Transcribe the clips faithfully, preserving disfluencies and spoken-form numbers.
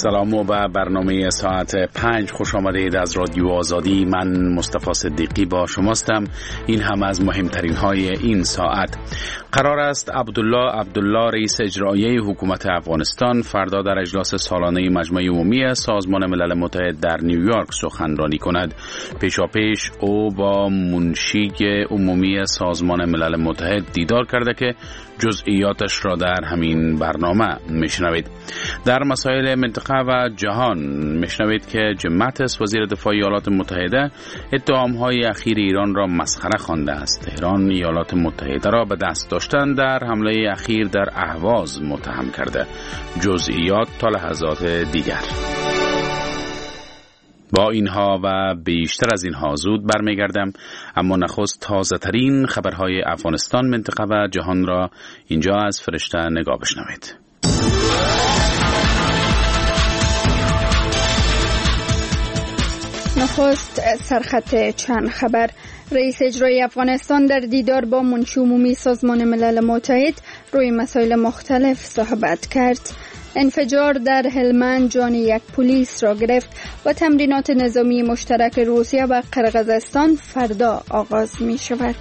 سلام و به برنامه ساعت پنج خوش آمدید از رادیو آزادی. من مصطفی صدیقی با شماستم. این هم از مهمترین های این ساعت. قرار است عبدالله عبدالله رئیس اجرایی حکومت افغانستان فردا در اجلاس سالانه مجمع عمومی سازمان ملل متحد در نیویورک سخنرانی کند. پیشاپیش او با منشی عمومی سازمان ملل متحد دیدار کرده که جزئیاتش را در همین برنامه میشنوید. در مسائل منطقه و جهان میشنوید که جیم ماتیس وزیر دفاع ایالات متحده اتهام‌های اخیر ایران را مسخره خوانده است. ایران ایالات متحده را به دست داشتن در حمله اخیر در اهواز متهم کرده. جزئیات تا لحظات دیگر. با اینها و بیشتر از اینها زود برمیگردم، اما نخست تازه ترین خبرهای افغانستان، منطقه و جهان را اینجا از فرشته نگاه بشنوید. نخست سرخط چند خبر. رئیس اجرایی افغانستان در دیدار با منشی عمومی سازمان ملل متحد روی مسائل مختلف صحبت کرد. انفجار در هلمند جان یک پلیس را گرفت و تمرینات نظامی مشترک روسیه و قرقیزستان فردا آغاز می شود.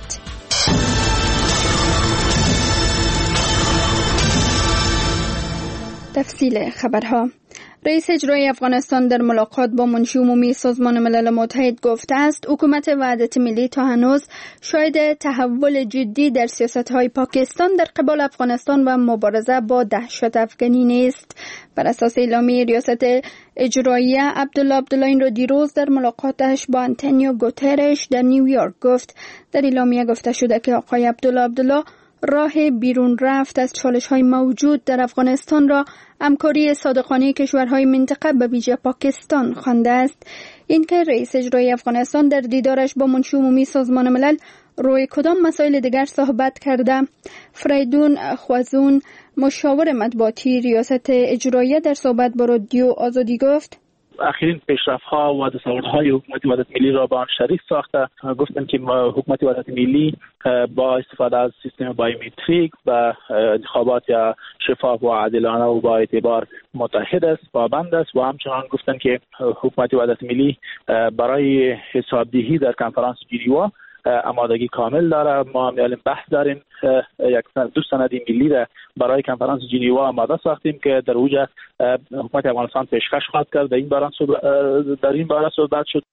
تفصیل خبرها. رئیس اجرایی افغانستان در ملاقات با منشی عمومی سازمان ملل متحد گفته است حکومت وحدت ملی تا هنوز شاهد تحول جدی در سیاست‌های پاکستان در قبال افغانستان و مبارزه با دهشت افغانی نیست. بر اساس اعلامیه ریاست اجرایی، عبدالله عبدالله این را دیروز در ملاقاتش با آنتونیو گوترش در نیویورک گفت. در اعلامیه گفته شده که آقای عبدالله عبدالله راه بیرون رفت از چالش‌های موجود در افغانستان را همکاری صادقانه کشورهای منطقه به ویژه پاکستان خوانده است. اینکه رئیس اجرایی افغانستان در دیدارش با منشی عمومی سازمان ملل روی کدام مسائل دیگر صحبت کرده؟ فریدون خوازون، مشاور مطبوعاتی ریاست اجرایی، در صحبت با رادیو آزادی گفت: اخرین پیشرفت‌ها و دستاوردهای حکومت وحدت ملی را با آن شریک ساخته. گفتن که حکومت وحدت ملی با استفاده از سیستم بایومتریک و انتخابات یا شفاف و عادلانه و با اعتبار متحد است، پابند است، و همچنان گفتن که حکومت وحدت ملی برای حسابدهی در کنفرانس ژنو آمادگی کامل داره. ما می‌آلیم بحث داریم، یک دو سند ملی را برای کنفرانس ژنو آماده ساختیم که در اوج حکومت افغانستان پیشکش خواهد کرد. در این باره در این باره صحبت شد.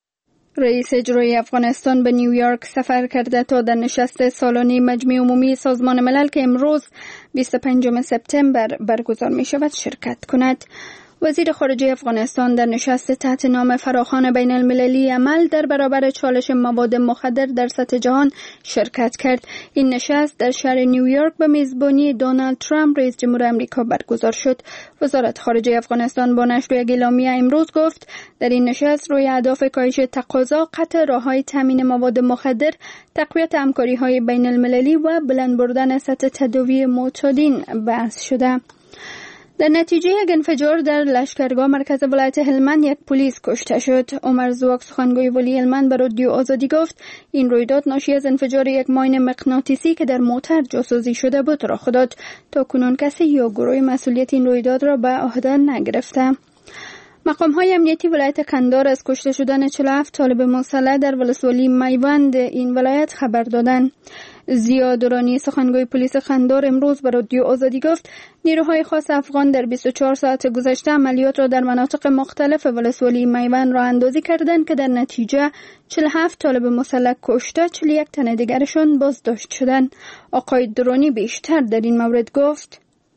رئیس اجرایی افغانستان به نیویورک سفر کرده تا در نشست سالانه مجمع عمومی سازمان ملل که امروز بیست و پنجم سپتامبر برگزار می شود شرکت کند. وزیر خارجه افغانستان در نشست تحت نام فراخوان بین المللی عمل در برابر چالش مواد مخدر در سطح جهان شرکت کرد. این نشست در شهر نیویورک به میزبانی دونالد ترامپ رئیس جمهور آمریکا برگزار شد. وزارت خارجه افغانستان با نشر یک اعلامیه امروز گفت در این نشست روی اهداف کاهش تقاضا، قطع راه‌های تامین مواد مخدر، تقویت همکاری‌های بین المللی و بلند بردن سطح تداوی معتادین بحث شده. در نتیجه یک انفجار در لشکرگاه مرکز ولایت هلمند یک پلیس کشته شد. عمر زواک، سخنگوی ولی هلمند، به رادیو آزادی گفت این رویداد ناشی از انفجار یک ماین مغناطیسی که در موتر جاسازی شده بود رخ داد. تا کنون کسی یا گروه مسئولیت این رویداد را به عهده نگرفته. مقام‌های امنیتی ولایت قندهار از کشته شدن چهل و هفت طالب مسلح در ولسوالی میوند این ولایت خبر دادند. ضیا درانی، سخنگوی پلیس قندهار، امروز به رادیو آزادی گفت نیروهای خاص افغان در بیست و چهار ساعت گذشته عملیات را در مناطق مختلف ولسوالی میوند راه اندازی کردند که در نتیجه چهل و هفت طالب مسلح کشته، چهل و یک تن دیگرشان بازداشت شدند. آقای درانی بیشتر در این مورد گفت: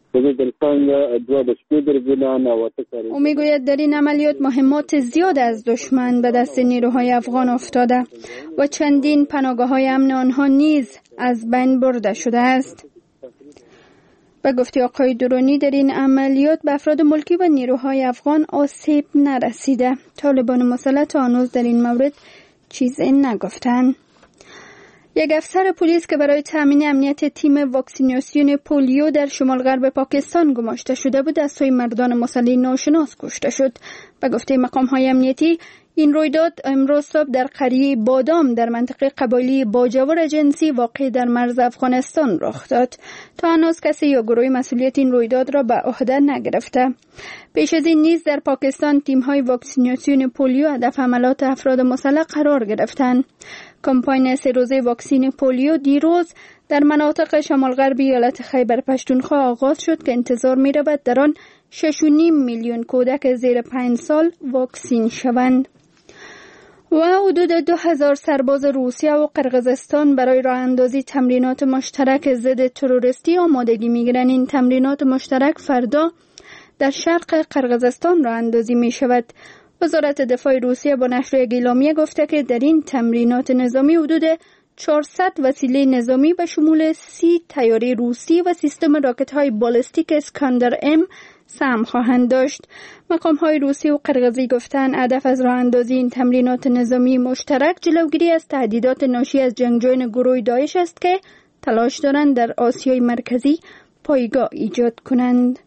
او میگوید در این عملیات مهمات زیاد از دشمن به دست نیروهای افغان افتاده و چندین پناهگاه‌های امن آنها نیز از بین برده شده است. به گفته آقای درونی در این عملیات به افراد ملکی و نیروهای افغان آسیب نرسیده. طالبان مسلح تا هنوز در این مورد چیزی نگفتند. یک افسر پلیس که برای تامین امنیت تیم واکسیناسیون پولیو در شمال غرب پاکستان گماشته شده بود از سوی مردان مسلح ناشناس کشته شد. به گفته مقام‌های امنیتی این رویداد امروز صبح در قریه بادام در منطقه قبایلی باجور جنسی واقع در مرز افغانستان رخ داد. تا هنوز کسی یا گروهی مسئولیت این رویداد را به عهده نگرفته. پیش از این نیز در پاکستان تیم‌های واکسیناسیون پولیو هدف حملات افراد مسلح قرار گرفتند. کمپاین سه روزه واکسین پولیو دیروز در مناطق شمال غربی ایالت خیبر پختونخوا آغاز شد که انتظار می رود در آن شش و نیم میلیون کودک زیر پنج سال واکسین شوند. و حدود دو هزار سرباز روسیه و قرقیزستان برای راه اندازی تمرینات مشترک ضد تروریستی آمادگی می گیرند. این تمرینات مشترک فردا در شرق قرقیزستان راه اندازی می شود. وزارت دفاع روسیه با نشر یک اعلامیه گفته که در این تمرینات نظامی حدود چهارصد وسیله نظامی به شمول سی طیاره روسی و سیستم راکت‌های بالستیک اسکندر ام سهم خواهند داشت. مقام‌های روسی و قرقیزی گفتند هدف از راه اندازی این تمرینات نظامی مشترک جلوگیری از تهدیدات ناشی از جنگجویان گروه داعش است که تلاش دارند در آسیای مرکزی پایگاه ایجاد کنند.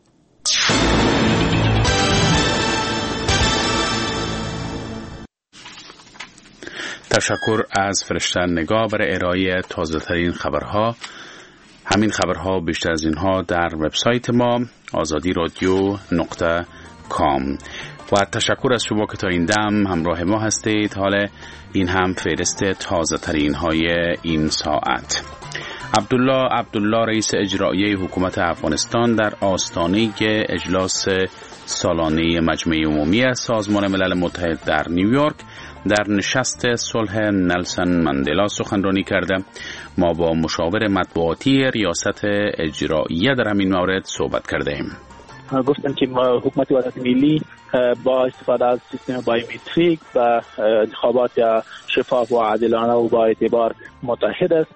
تشکر از فرشته نگاه برای ارائه تازه ترین خبرها. همین خبرها بیشتر از اینها در وبسایت ما آزادی رادیو نقطه کام. و تشکر از شما که تا این دم همراه ما هستید. حالا این هم فهرست تازه ترین های این ساعت. عبدالله عبدالله رئیس اجرایی حکومت افغانستان در آستانه اجلاس سالانه مجمع عمومی سازمان ملل متحد در نیویورک در نشست صلح نلسون ماندلا سخنرانی کرده. ما با مشاور مطبوعاتی ریاست اجرایی در همین مورد صحبت کرده ایم. گفتن که حکومت وحدت ملی با استفاده از سیستم بایومتریک و انتخابات شفاف و عادلانه و با اعتبار متحد است.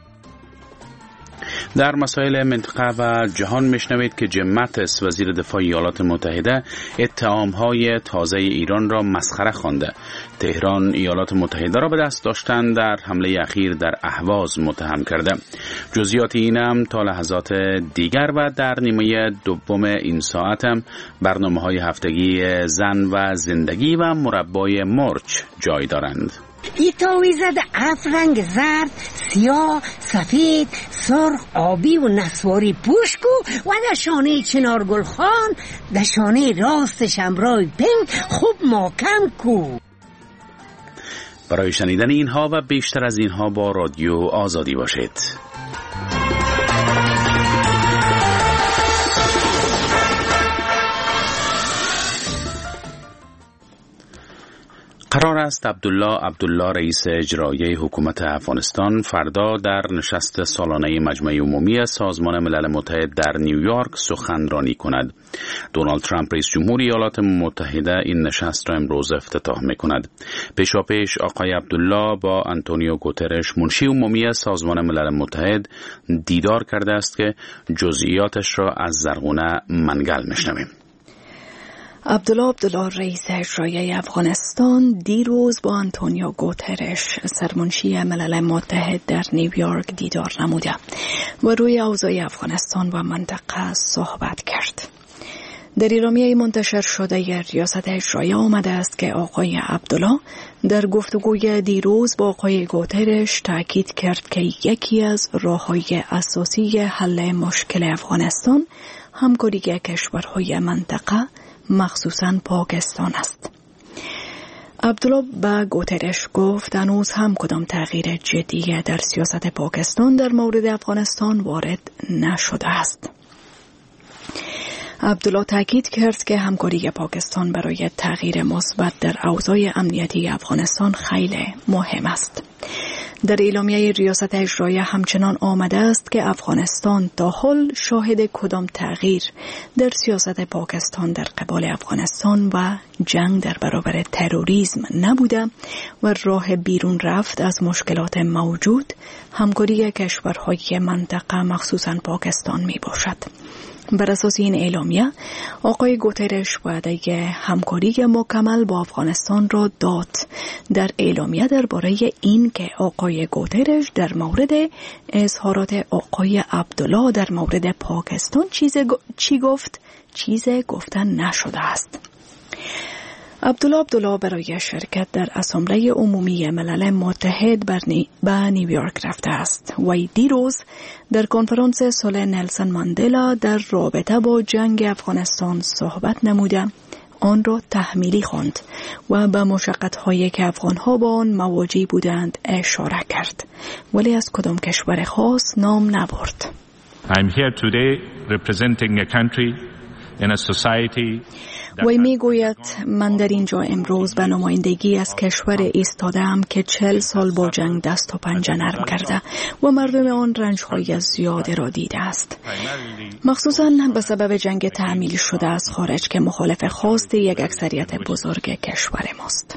در مسائل منطقه و جهان میشنوید که جیم ماتیس وزیر دفاع ایالات متحده اتهام‌های تازه ایران را مسخره خوانده. تهران ایالات متحده را به دست داشتن در حمله اخیر در اهواز متهم کرده. جزئیات این هم تا لحظات دیگر و در نیمه دوم این ساعت هم برنامه‌های هفتگی زن و زندگی و مربای مرچ جای دارند. ای تاویزه ده هفت رنگ زرد، سیاه، سفید، سرخ، آبی و نسواری پوشکو و ده شانه چنارگل خان ده شانه راستش امرای پنگ خوب محکم کو. برای شنیدن اینها و بیشتر از اینها با رادیو آزادی باشید. قرار است عبدالله عبدالله رئیس اجرایی حکومت افغانستان فردا در نشست سالانه مجمع عمومی سازمان ملل متحد در نیویورک سخنرانی کند. دونالد ترامپ رئیس جمهور ایالات متحده این نشست را امروز افتتاح می‌کند. پیشاپیش آقای عبدالله با آنتونیو گوترش منشی عمومی سازمان ملل متحد دیدار کرده است که جزئیاتش را از زرغونه منگل می‌شنویم. عبدالله عبدالله رئیس اجرایی افغانستان دیروز با آنتونیو گوترش سرمنشی ملل متحد در نیویورک دیدار نموده و روی اوضاع افغانستان و منطقه صحبت کرد. در اعلامیه منتشر شده ریاست اجرایی آمده است که آقای عبدالله در گفتگوی دیروز با آقای گوترش تاکید کرد که یکی از راه‌های اساسی حل مشکل افغانستان همکاری کشورهای منطقه مخصوصاً پاکستان است. عبدالله با گوترش گفت هنوز هم کدام تغییر جدی در سیاست پاکستان در مورد افغانستان وارد نشده است. عبدالله تاکید کرد که همکاری پاکستان برای تغییر مثبت در اوضاع امنیتی افغانستان خیلی مهم است. در اعلامیه ریاست اجرایی همچنان آمده است که افغانستان تا حال شاهد کدام تغییر در سیاست پاکستان در قبال افغانستان و جنگ در برابر تروریسم نبوده و راه بیرون رفت از مشکلات موجود همکاری کشورهای منطقه مخصوصاً پاکستان می باشد. بر اساس این اعلامیه آقای گوترش وعده همکاری مکمل با افغانستان را داد. در اعلامیه درباره این که آقای گوترش در مورد اظهارات آقای عبدالله در مورد پاکستان چیز چی گفت چیز گفتن نشده است. عبدالله عبدالله برای شرکت در اسامبله عمومی ملل متحد به نیویورک رفته است و دیروز در کنفرانس صلح نلسون ماندلا در رابطه با جنگ افغانستان صحبت نموده آن را تحمیلی خواند و به مشقت‌هایی که افغان‌ها با آن مواجه بودند اشاره کرد، ولی از کدام کشور خاص نام نبرد. I'm here today representing a country in a society. وی می گوید من در اینجا امروز به نمایندگی از کشور ایستادم که چل سال با جنگ دست و پنجه نرم کرده و مردم آن رنج‌های زیاده را دیده است، مخصوصاً به سبب جنگ تحمیلی شده از خارج که مخالف خواست یک اکثریت بزرگ کشور ماست.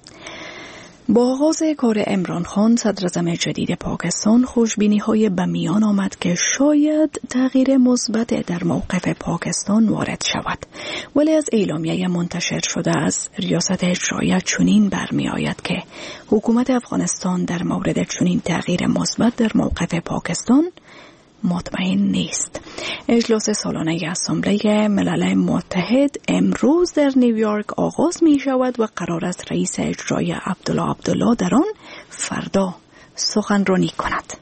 با آغاز کار عمران خان صدراعظم جدید پاکستان خوشبینی‌های به میان آمد که شاید تغییر مثبت در موقف پاکستان وارد شود، ولی از اعلامیه منتشر شده از ریاست اجرایی چنین برمی آید که حکومت افغانستان در مورد چنین تغییر مثبت در موقف پاکستان مطمئن نیست. اجلاس سالانه اسامبله ملل متحد امروز در نیویورک آغاز می شود و قرار است رئیس اجرایی عبدالله عبدالله در آن فردا سخنرانی کند.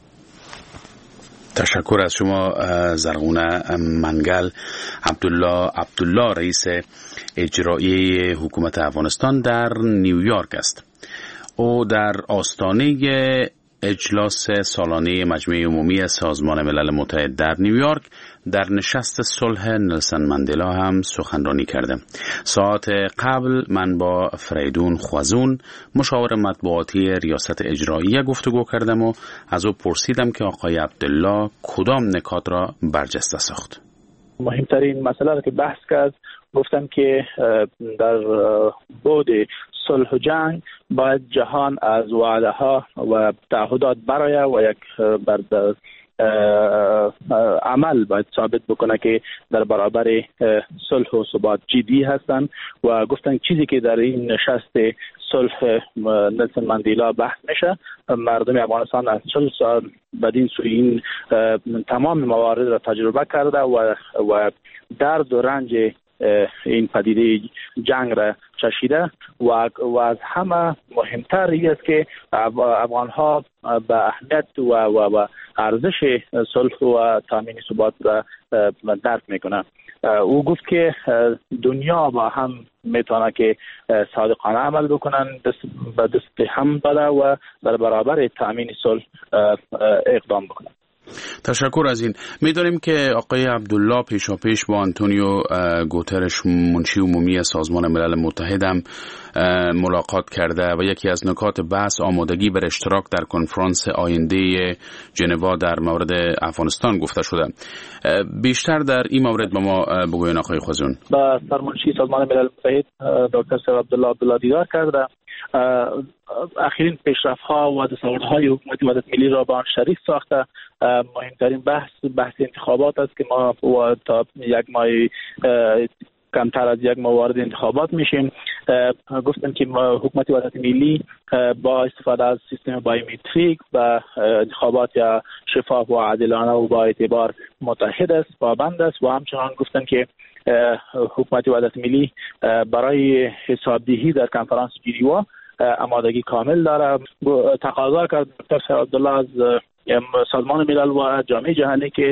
تشکر از شما زرغونه منگل. عبدالله عبدالله رئیس اجرایی حکومت افغانستان در نیویورک است. او در آستانه اجلاس سالانه مجمع عمومی سازمان ملل متحد در نیویورک در نشست صلح نلسون ماندلا هم سخنرانی کرده. ساعت قبل من با فریدون خوازون مشاور مطبوعاتی ریاست اجرایی گفتگو کردم و از او پرسیدم که آقای عبدالله کدام نکات را برجسته ساخت. مهمترین مسئله را که بحث کرد گفتم که در بعد صلح و جنگ باید جهان از وعده ها و تعهدات برآید و یک بر عمل باید ثابت بکنه که در برابر صلح و ثبات جدی هستند و گفتن چیزی که در این نشست صلح نلسون ماندلا بحث میشه، مردم افغانستان از چهل سال بدین سوی این تمام موارد را تجربه کرده و و درد و رنج این پدیده جنگ را چشیده و و از همه مهمتر این است که افغان‌ها به اهمیت و و, و ارزش صلح و تامین ثبات را درک میکنند. او گفت که دنیا با هم میتونه که صادقانه عمل بکنن، دست به دست هم بده و در برابر تامین صلح اقدام بکنن. تشکر از این. می‌دانیم که آقای عبدالله پیشاپیش با آنتونیو گوترش منشی عمومی سازمان ملل متحد هم ملاقات کرده و یکی از نکات بحث آمادگی بر اشتراک در کنفرانس آینده ژنوا در مورد افغانستان گفته شده. بیشتر در این مورد با ما بگوین آقای خوازون. با سرمنشی سازمان ملل متحد دکتر سر عبدالله عبدالله دیدار کرده. اخیرین پیشرفت‌ها و دستاوردهای حکومت وحدت ملی را با آن شریک ساخته. مهمترین بحث بحث انتخابات است که ما تا یک ماه کمتر از یک ماه وارد انتخابات میشیم. گفتن که حکومت وحدت ملی با استفاده از سیستم بایومتریک و انتخابات یا شفاف و عادلانه و با اعتبار متحد است، پابند است و همچنان گفتن که حکومت وحدت ملی برای حسابدهی در کنفرانس ژنوا آمادگی کامل داره. تقاضا کرد دکتر عبدالله از سازمان ملل و جامعه جهانی که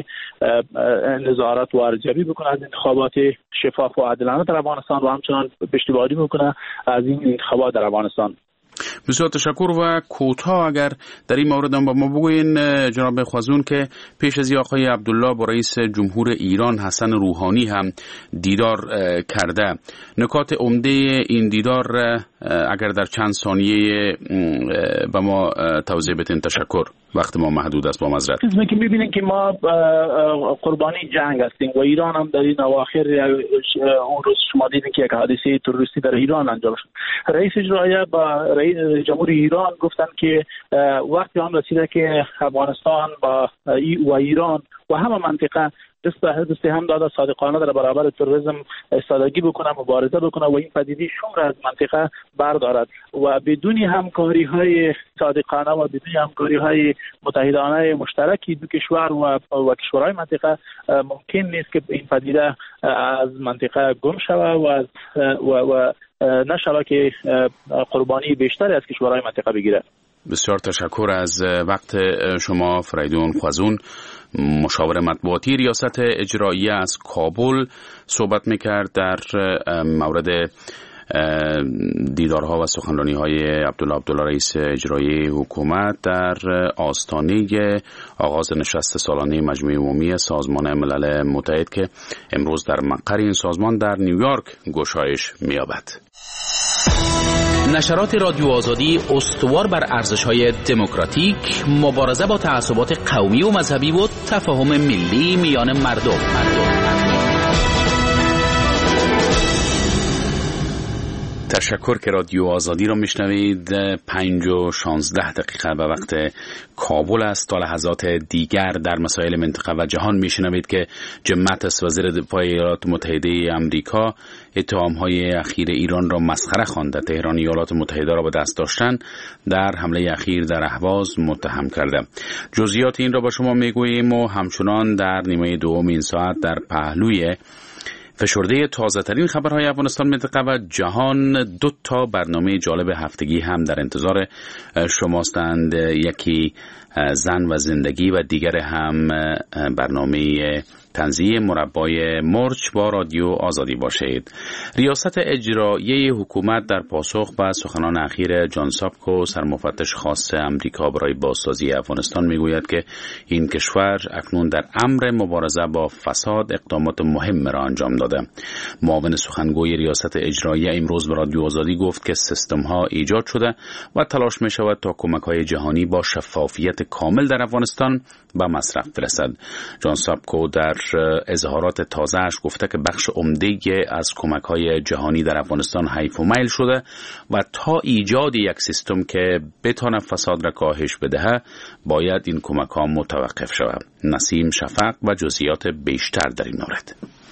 نظارت و ارزیابی بکنه از انتخابات شفاف و عادلانه در افغانستان و همچنان پشتیبانی بکنه از این انتخابات در افغانستان. بسیار تشکر و کوتاه اگر در این مورد هم با ما بگوین جناب خوازون که پیش از آقای عبدالله با رئیس جمهور ایران حسن روحانی هم دیدار کرده. نکات عمده این دیدار اگر در چند ثانیه با ما توضیح بدین. تشکر. وقت ما محدود است با معذرت. چیزی که می‌بینیم که ما قربانی جنگ هستیم و ایران هم در این اواخر اون روز شما دیدین که یک حادثه تروریستی در ایران انجام شد. رئیس اجرایی با رئیس جمهور ایران گفتن که وقتی آن رسیده که افغانستان با و ایران و همه منطقه دست به دست هم داده صادقانه در برابر تروریسم ایستادگی بکنه، مبارزه بکنه و این پدیده شمر از منطقه بردارد و بدون همکاری های صادقانه و بدون همکاری های متحدانه مشترکی دو کشور و, و کشورهای منطقه ممکن نیست که این پدیده از منطقه گم شود و, و, و نشالا که قربانی بیشتری از کشورهای منطقه بگیره. بسیار تشکر از وقت شما. فریدون خوازون، مشاور مطبوعاتی ریاست اجراییه از کابل، صحبت میکرد در مورد دیدارها و سخنرانی‌های عبدالله عبدالله رئیس اجرایی حکومت در آستانه آغاز نشست سالانه مجمع عمومی سازمان ملل متحد که امروز در مقر این سازمان در نیویورک گشایش می‌یابد. نشرات رادیو آزادی استوار بر ارزش‌های دموکراتیک، مبارزه با تعصبات قومی و مذهبی و تفاهم ملی میان مردم. مردم. تشکر که رادیو آزادی را میشنوید. پنج و شانزده دقیقه به وقت کابل است. تا لحظات دیگر در مسائل منطقه و جهان میشنوید که جیم ماتیس وزیر دفاع ایالات متحده آمریکا اتهام‌های اخیر ایران را مسخره خوانده. تهران ایالات متحده را به دست داشتن در حمله اخیر در اهواز متهم کرده. جزئیات این را با شما میگوییم و همچنان در نیمه دوم این ساعت در پهلوی فشرده تازه ترین خبرهای افغانستان، منطقه و جهان دو تا برنامه جالب هفتگی هم در انتظار شماستند. یکی زن و زندگی و دیگر هم برنامه تنزیه مربای مرچ. با رادیو آزادی باشید. ریاست اجرایی حکومت در پاسخ به سخنان اخیر جان سابکو، سرمفتش خاص امریکا برای بازسازی افغانستان، میگوید که این کشور اکنون در امر مبارزه با فساد اقدامات مهم را انجام داده. معاون سخنگوی ریاست اجرایی امروز به رادیو آزادی گفت که سیستم ها ایجاد شده و تلاش می شود تا کمک های جهانی با شفافیت کامل در افغانستان به مصرف برسد. جان سابکو در اظهارات تازه‌اش گفته که بخش عمده از کمک‌های جهانی در افغانستان حیف و میل شده و تا ایجاد یک سیستم که بتواند فساد را کاهش بدهد باید این کمک‌ها متوقف شود. نسیم شفق و جزئیات بیشتر در این مورد.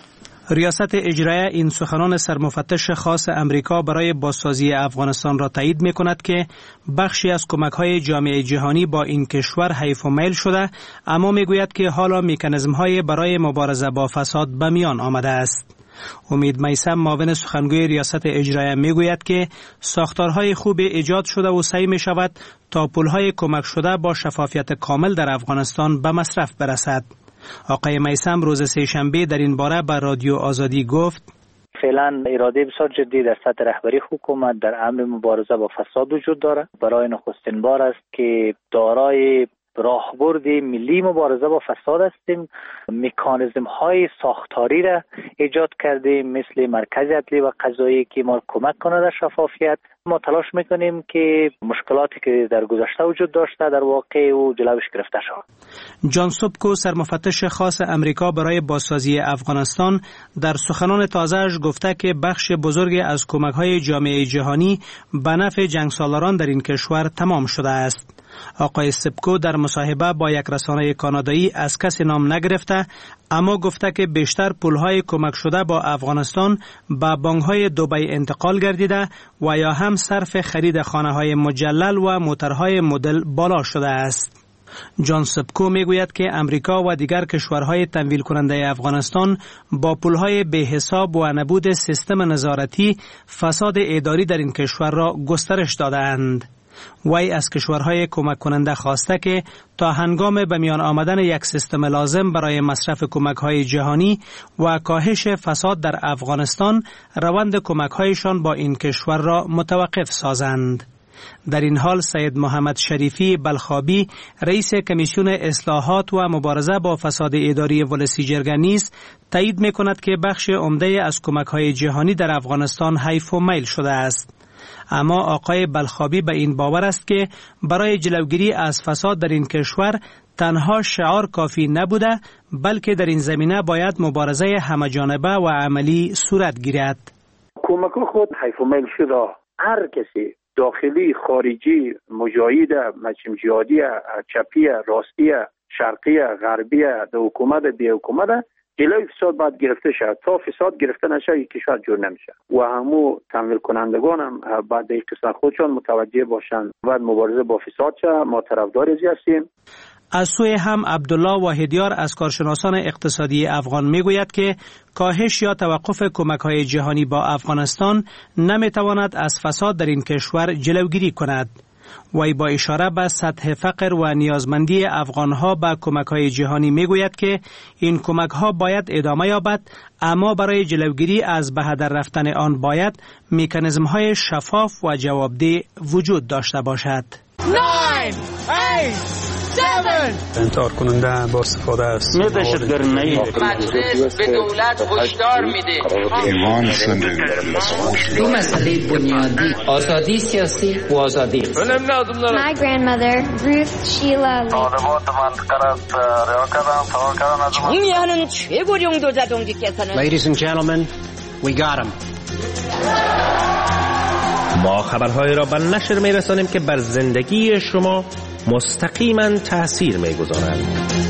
ریاست اجرایی این سخنان سرمفتش خاص امریکا برای بازسازی افغانستان را تایید می کند که بخشی از کمک‌های جامعه جهانی با این کشور حیف و میل شده، اما می گوید که حالا مکانیزم‌های برای مبارزه با فساد به میان آمده است. امید میثم، معاون سخنگوی ریاست اجرایی، می گوید که ساختارهای خوب ایجاد شده و سعی می شود تا پول‌های کمک شده با شفافیت کامل در افغانستان به مصرف برسد. آقای میثم روز سه‌شنبه در این باره به رادیو آزادی گفت: فعلا اراده بسیار جدی در سطح رهبری حکومت در امر مبارزه با فساد وجود دارد. برای نخستین بار است که دارای راهبرد ملی مبارزه با فساد هستیم. مکانیزم های ساختاری را ایجاد کردیم، مثل مرکز عدلی و قضایی که ما کمک کنه در شفافیت. ما تلاش میکنیم که مشکلاتی که در گذشته وجود داشته در واقع و جلوش گرفته شود. جان سابکو، سرمفتش خاص امریکا برای بازسازی افغانستان، در سخنان تازه‌اش گفته که بخش بزرگی از کمک‌های جامعه جهانی به نفع جنگسالاران در این کشور تمام شده است. آقای سابکو در مصاحبه با یک رسانه کانادایی از کسی نام نگرفته، اما گفته که بیشتر پولهای کمک شده با افغانستان به بانک‌های دبی انتقال گردیده و یا هم صرف خرید خانه‌های مجلل و موترهای مدل بالا شده است. جان سابکو میگوید که امریکا و دیگر کشورهای تمویل کننده افغانستان با پولهای بی حساب و نبود سیستم نظارتی فساد اداری در این کشور را گسترش دادند. وی از کشورهای کمک کننده خواسته که تا هنگام به میان آمدن یک سیستم لازم برای مصرف کمک‌های جهانی و کاهش فساد در افغانستان، روند کمک‌هایشان با این کشور را متوقف سازند. در این حال سید محمد شریفی بلخابی، رئیس کمیسیون اصلاحات و مبارزه با فساد اداری ولسی جرگه نیز تایید می‌کند که بخش عمده از کمک‌های جهانی در افغانستان حیف و میل شده است. اما آقای بلخابی به این باور است که برای جلوگیری از فساد در این کشور تنها شعار کافی نبوده، بلکه در این زمینه باید مبارزه همه‌جانبه و عملی صورت گیرد. کمک خود حیف و میل شده. هر کسی داخلی، خارجی، مجاهد، مجمع جهادی، چپی، راستی، شرقی، غربی، در حکومت، بی حکومت، جلوی فساد باید گرفته شد. تا فساد گرفته نشه یک کشور جور نمیشه و همو تمویل کنندگان هم بعد این قسمت خودشان متوجه باشند. باید مبارزه با فساد شه. ما طرفدار ازی هستیم. از سوی هم عبدالله واحدیار از کارشناسان اقتصادی افغان میگوید که کاهش یا توقف کمک‌های جهانی با افغانستان نمیتواند از فساد در این کشور جلوگیری کند. وی با اشاره به سطح فقر و نیازمندی افغانها به کمک‌های جهانی میگوید که این کمک‌ها باید ادامه یابد، اما برای جلوگیری از به هدر رفتن آن باید مکانیزم‌های شفاف و جوابدeh وجود داشته باشد. انتحار کننده با استفاده است. مجلس به دولت هشدار میده. ایمان شده. دو مسئله بنیادی، آزادی سیاسی و آزادی. My grandmother Ruth Sheila 정의하는 최고령 도자동지께서는 Ladies and gentlemen, we got him. ما خبرهای را به نشر می‌رسانیم که بر زندگی شما مستقیما تأثیر می‌گذارند.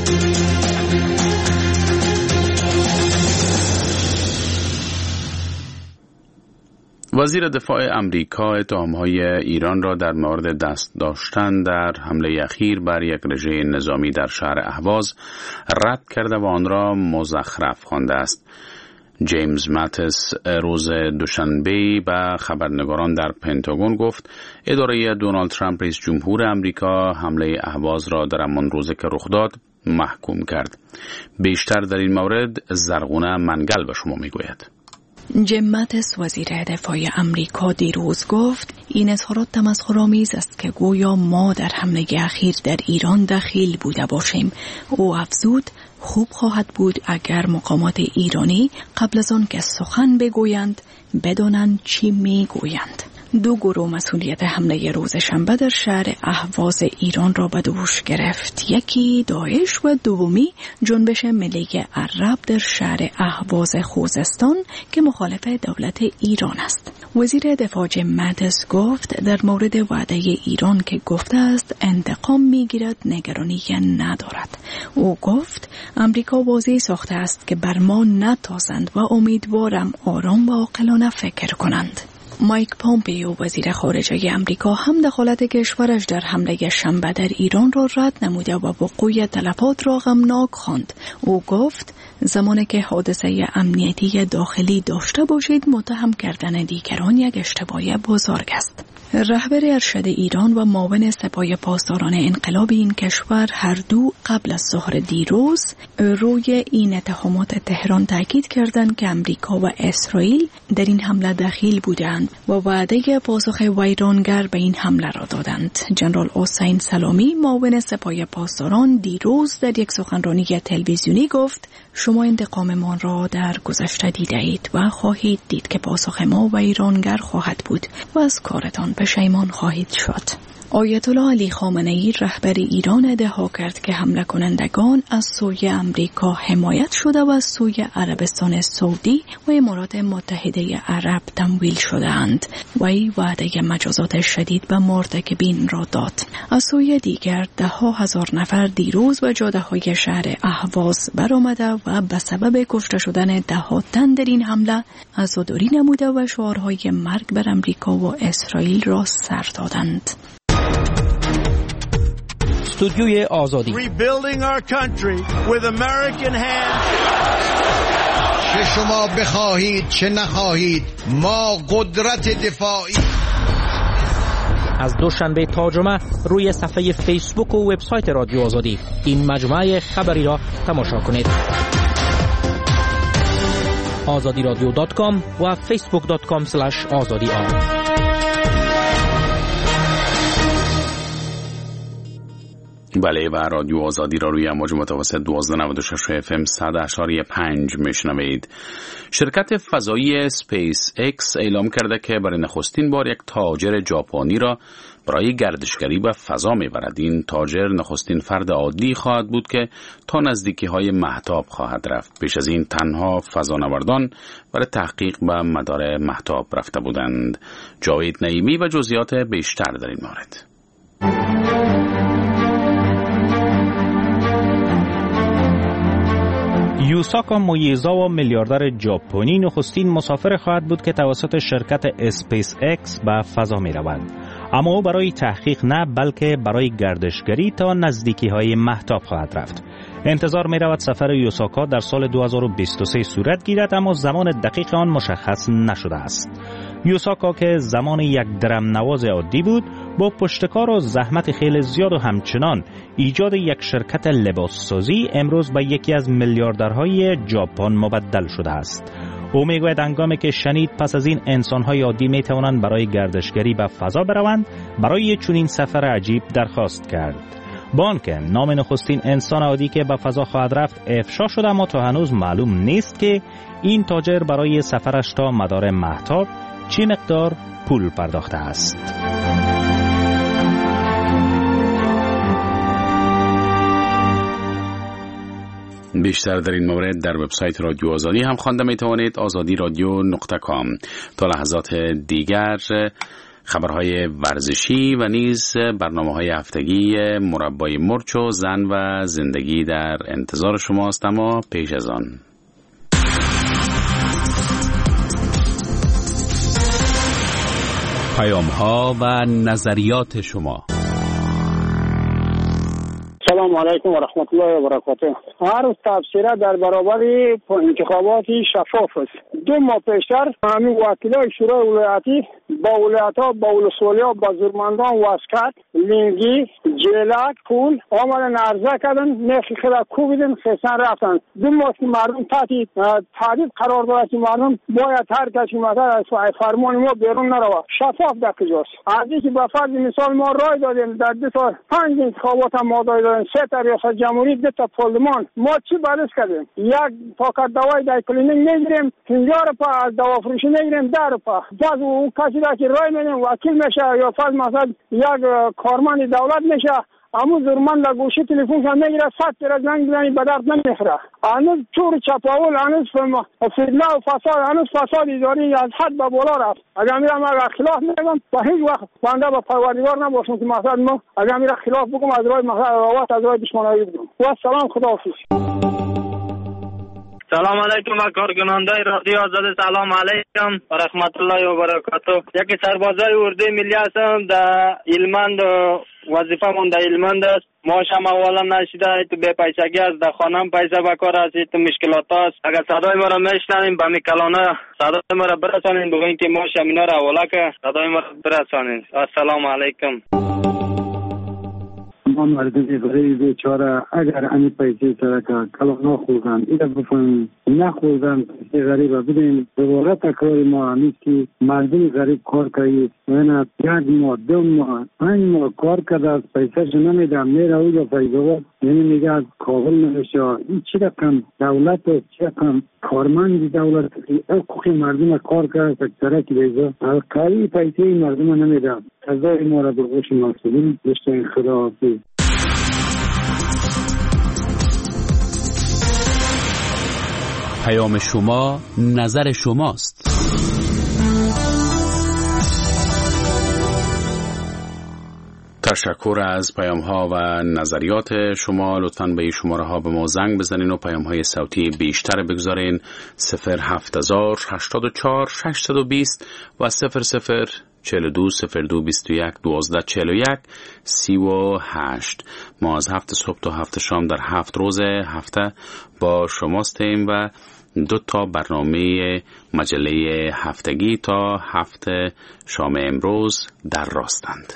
وزیر دفاع امریکا اتهام‌های ایران را در مورد دست داشتن در حمله اخیر بر یک رژه نظامی در شهر اهواز رد کرده و آن را مزخرف خوانده است. جیمز ماتیس روز دوشنبه به خبرنگاران در پنتاگون گفت اداره دونالد ترامپ رئیس جمهور امریکا حمله اهواز را در همان روز که رخ داد محکوم کرد. بیشتر در این مورد زرغونه منگل به شما میگوید. جیم ماتیس وزیر دفاع امریکا دیروز گفت این اظهارات تمسخرآمیز است که گویا ما در حمله اخیر در ایران دخیل بوده باشیم. او افزود خوب خواهد بود اگر مقامات ایرانی قبل از آن که سخن بگویند بدانند چی میگویند. دو گروه مسئولیت حمله روز شنبه در شهر اهواز ایران را به دوش گرفت. یکی داعش و دومی جنبش ملی عرب در شهر اهواز خوزستان که مخالف دولت ایران است. وزیر دفاع جیم ماتیس گفت در مورد وعده ایران که گفته است انتقام میگیرد نگرانی ندارد. او گفت امریکا واضح ساخته است که بر ما نتازند و امیدوارم آرام و عاقلانه فکر کنند. مایک پامپیو وزیر خارجه امریکا هم دخالت کشورش در حمله شنبه در ایران را رد نموده و وقوع تلفات را غمناک خواند. او گفت زمانی که حادثه امنیتی داخلی داشته باشید متهم کردن دیگران یک اشتباه بزرگ است. رهبر ارشد ایران و معاون سپاه پاسداران انقلاب این کشور هر دو قبل از ظهر دیروز روی این اتهامات تهران تاکید کردند که امریکا و اسرائیل در این حمله دخیل بودند و وعده پاسخ ویرانگر به این حمله را دادند. جنرال حسین سلامی معاون سپاه پاسداران دیروز در یک سخنرانی تلویزیونی گفت شما انتقام ما را در گذشته دیده اید و خواهید دید که پاسخ ما ویرانگر خواهد بود و از کارتان پشیمان خواهید شد. آیت الله علی خامنه‌ای رهبر ایران ادعا کرد که حمله کنندگان از سوی امریکا حمایت شده و از سوی عربستان سعودی و امارات متحده عرب تمویل شده‌اند. وی وعده مجازات شدید به مرتکبین را داد. از سوی دیگر ده ها هزار نفر دیروز به جاده‌های شهر اهواز برآمده و به سبب کشته شدن ده ها تن در این حمله عزاداری نموده و شعارهای مرگ بر امریکا و اسرائیل را سر دادند. استودیوی آزادی Rebuilding our country with American hands. چه شما بخواهید چه نخواهید ما قدرت دفاعی. از دوشنبه تا جمعه روی صفحه فیسبوک و وبسایت رادیو آزادی این مجموعه خبری را تماشا کنید. آزادی رادیو دات کام و فیسبوک دات کام اسلش آزادی آر. بله و رادیو آزادی را روی امواج متوسط دوازده نود و شش اف ام صد اشاری پنج میشنوید. شرکت فضایی اسپیس اکس اعلام کرده که برای نخستین بار یک تاجر ژاپنی را برای گردشگری به فضا میبرد. این تاجر نخستین فرد عادی خواهد بود که تا نزدیکی های مهتاب خواهد رفت. پیش از این تنها فضانوردان برای تحقیق به مدار مهتاب رفته بودند. جاوید نعیمی و جزئیات بیشتر در این مورد. یوساکا مویزاوا میلیاردر ژاپنی نخستین مسافر خواهد بود که توسط شرکت اسپیس اکس به فضا می روند. اما برای تحقیق نه، بلکه برای گردشگری تا نزدیکی های مهتاب خواهد رفت. انتظار می رود سفر یوساکا در سال دو هزار و بیست و سه صورت گیرد، اما زمان دقیق آن مشخص نشده است. یوساکا که زمان یک درم نواز عادی بود، با پشتکار و زحمت خیلی زیاد و همچنان ایجاد یک شرکت لباسسازی امروز به یکی از میلیاردرهای ژاپن مبدل شده است. او میگوید هنگامی که شنید پس از این انسان‌های عادی میتوانند برای گردشگری به فضا بروند، برای چنین سفر عجیب درخواست کرد. با آنکه نام نخستین انسان عادی که به فضا خواهد رفت افشا شده، اما تا هنوز معلوم نیست که این تاجر برای سفرش تا مدار مهتاب چی مقدار پول پرداخته است. بیشتر در این مورد در وبسایت رادیو آزادی هم خوانده می توانید، آزادی رادیو نقطه کام. تا لحظات دیگر خبرهای ورزشی و نیز برنامه‌های هفتگی مربای مرچ و زن و زندگی در انتظار شماست، اما پیش از آن پیام‌ها و نظریات شما. سلام علیکم و رحمت الله و برکاته. هر تفسیره در برابر انتخابات شفاف است. دو ماه پیشتر همین وکیلای شورای ولایتی با ولایت‌ها با ولسوالی‌ها با زورمندان واسکت لینگی جلک پول آمدن عرضه کردن، نرخ خیلی کوبیدن، خیسن رفتن. دو ماه که مردم تحت تهدید قرار دارد که مردم باید هر کسی مثلا از فرمان ما بیرون نروه. شفاف در کجاست؟ از اینکه به فرض مثال ما رای دادیم در دو تا پنج انتخابات هم ما دادیم، سه تا ریاست جمهوری، دو تا پارلمان، ما چی برداشت کردیم؟ یک پاکت دوای در کلینیک نگیریم، پنجاه روپا از دوا فروشی نگیریم، ده روپا. باز اون کسی را که رای میدیم وکیل میشه یا فرض مثلا یک کارمند دولت میشه، اما زورمند در گوشی تلفن هم نگیره، صد تیر زنگ بزنی به درد نمیخوره. هنوز چور چپاول، هنوز فتنه و فساد، هنوز فساد اداری از حد به بالا رفت. اگر میرم اگر خلاف میگم با هیچ وقت بنده به پروردگار نباشم که مثلا ما اگر میرم خلاف بگم از راه مثلا روات از راه دشمنایی بگم. و سلام، خداحافظ. سلام علیکم و کارکننده رادیو آزادی، سلام علیکم و رحمت الله و برکاته. یکی سربازای اردوی ملی هستم در هلمند، وظیفه من در هلمند است. ماشم اولا نشیده، تو بے پیسگی است، در خانم پیسه بکار است، تو مشکلات است. اگر صدای ما را میشنویم به میکلانه صدای ما را برسانین، بگوین که ماشم اینا را اولا که صدای ما را برسانین. السلام علیکم. ما مردم برای بیچاره اگر امی پیسه سرکا کلا نخوردن ایده بفهم نخوردن پیسه غریبه بدین دوباره تکرار ما همیست که مردم غریب کار کنید و یک ماه دو ماه پنج ماه کار کرده از پیسه شو نمیدم میره او یا پیسه یعنی میگه از کابل نمیشه. این چی رقم دولت است، چی رقم کارمند دولت حقوق مردم کار کرده سکتره که بیزه کاری پیسه مردم نمیدم. قضای ما را بگوش مسئولین بشتین خداحافظ. پیام شما نظر شماست. تشکر از پیام ها و نظریات شما. لطفاً به این شماره ها به ما زنگ بزنین و پیام های صوتی بیشتر بگذارین. صفر هفت هزار هشتاد و چهار ششصد و بیست و صفر صفر چهل و دو صفر دو بیست و یک دوازده چهل و یک سی و هشت. ما از هفت صبح تا هفت شام در هفت روز هفته با شماستیم و دو تا برنامه مجله هفتگی تا هفت شام امروز در راستند.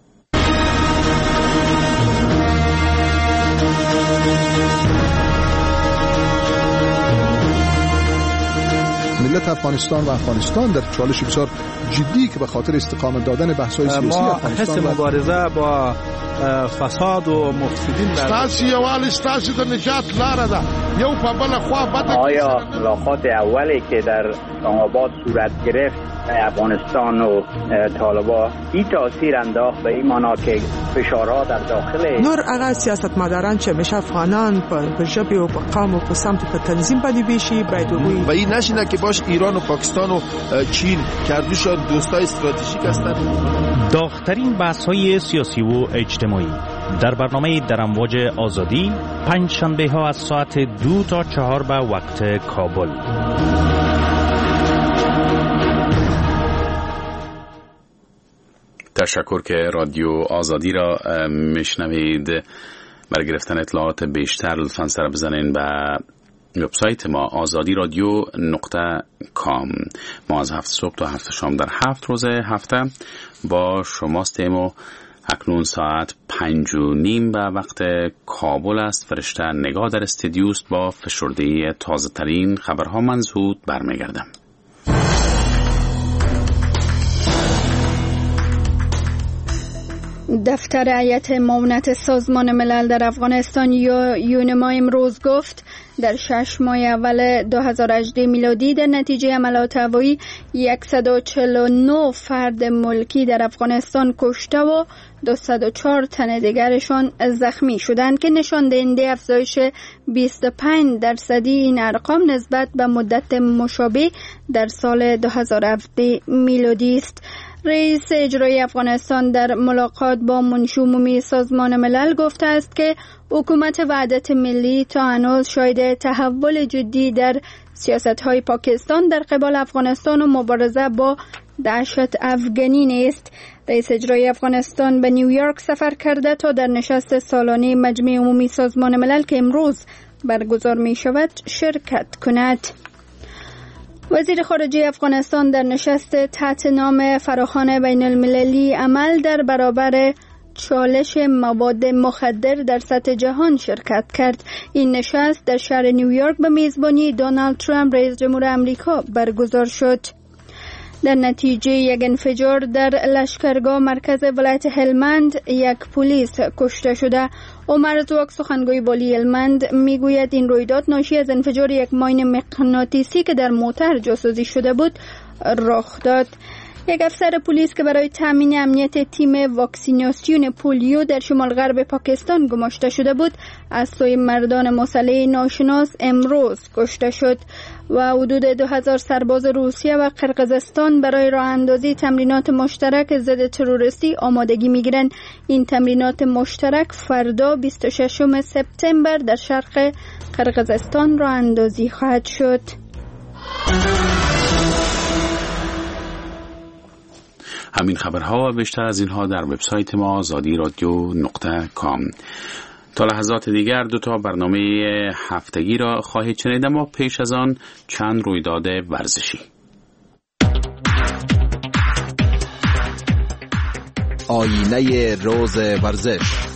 ملت افغانستان و افغانستان در چالش بسیار جدی که به خاطر استقامت دادن بحث‌های سیاسی افغانستان ما حس مبارزه با فساد و مفسدین ستاسو یوال ستاسو د نجات لاره ده. یو په بل خوا بده. آیا ملاقات اولی که در آباد صورت گرفت افغانستان و طالبان این تاثیر انداخت به این معنا که فشارها در داخل نور هغه سیاستمداران چې همیشه افغانان په ژبې او په قوم او په سمت په تنظیم باندې بیشي باید وګوري و این نشینه که باش ایران و پاکستان و چین کردوشان دوستای استراتژیک هستند. داغ‌ترین بحث‌های سیاسی و اجتماعی در برنامه در امواج آزادی پنج شنبه ها از ساعت دو تا چهار به وقت کابل. تشکر که رادیو آزادی را میشنوید. برای گرفتن اطلاعات بیشتر لطفاً سر بزنین به وبسایت ما آزادی رادیو نقطه کام. ما از هفت صبح تا هفت شام در هفت روز هفته با شماستیم و اکنون ساعت پنج و نیم به وقت کابل است. فرشته نگاه در استودیوست با فشرده تازه ترین خبرها. من زود برمیگردم. دفتر هیئت معاونت سازمان ملل در افغانستان یا یونما امروز گفت در شش ماه اول دو هزار و هجده میلادی در نتیجه حملات هوایی صد و چهل و نه فرد ملکی در افغانستان کشته و دویست و چهار تن دیگرشان زخمی شدند که نشان دهنده افزایش بیست و پنج درصدی این ارقام نسبت به مدت مشابه در سال دو هزار و هفده میلادی است. رئیس اجرایی افغانستان در ملاقات با منشی عمومی سازمان ملل گفته است که حکومت وحدت ملی تا هنوز شاهد تحول جدی در سیاست‌های پاکستان در قبال افغانستان و مبارزه با دهشت افغانی نیست. رئیس اجرایی افغانستان به نیویورک سفر کرده تا در نشست سالانه مجمع عمومی سازمان ملل که امروز برگزار می شود شرکت کند. وزیر خارجه افغانستان در نشست تحت نام فراخوان بین المللی عمل در برابر چالش مواد مخدر در سطح جهان شرکت کرد. این نشست در شهر نیویورک به میزبانی دونالد ترامپ رئیس جمهور آمریکا برگزار شد. در نتیجه یک انفجار در لشکرگاه مرکز ولایت هلمند یک پلیس کشته شده. عمر زواک سخنگوی والی هلمند میگوید این رویداد ناشی از انفجار یک ماین مغناطیسی که در موتر جاسوزی شده بود رخ داد. یک افسر پلیس که برای تامین امنیت تیم واکسیناسیون پولیو در شمال غرب پاکستان گماشته شده بود از سوی مردان مسلح ناشناس امروز کشته شد و حدود دو هزار سرباز روسیه و قرقیزستان برای راه اندازی تمرینات مشترک ضد تروریستی آمادگی میگیرند. این تمرینات مشترک فردا بیست و ششم سپتامبر در شرق قرقیزستان راه اندازی خواهد شد. همین خبرها و بیشتر از اینها در وبسایت ما آزادی رادیو نقطه کام. تا لحظات دیگر دو تا برنامه هفتگی را خواهید شنید، اما پیش از آن چند رویداد ورزشی. آینه روز ورزش.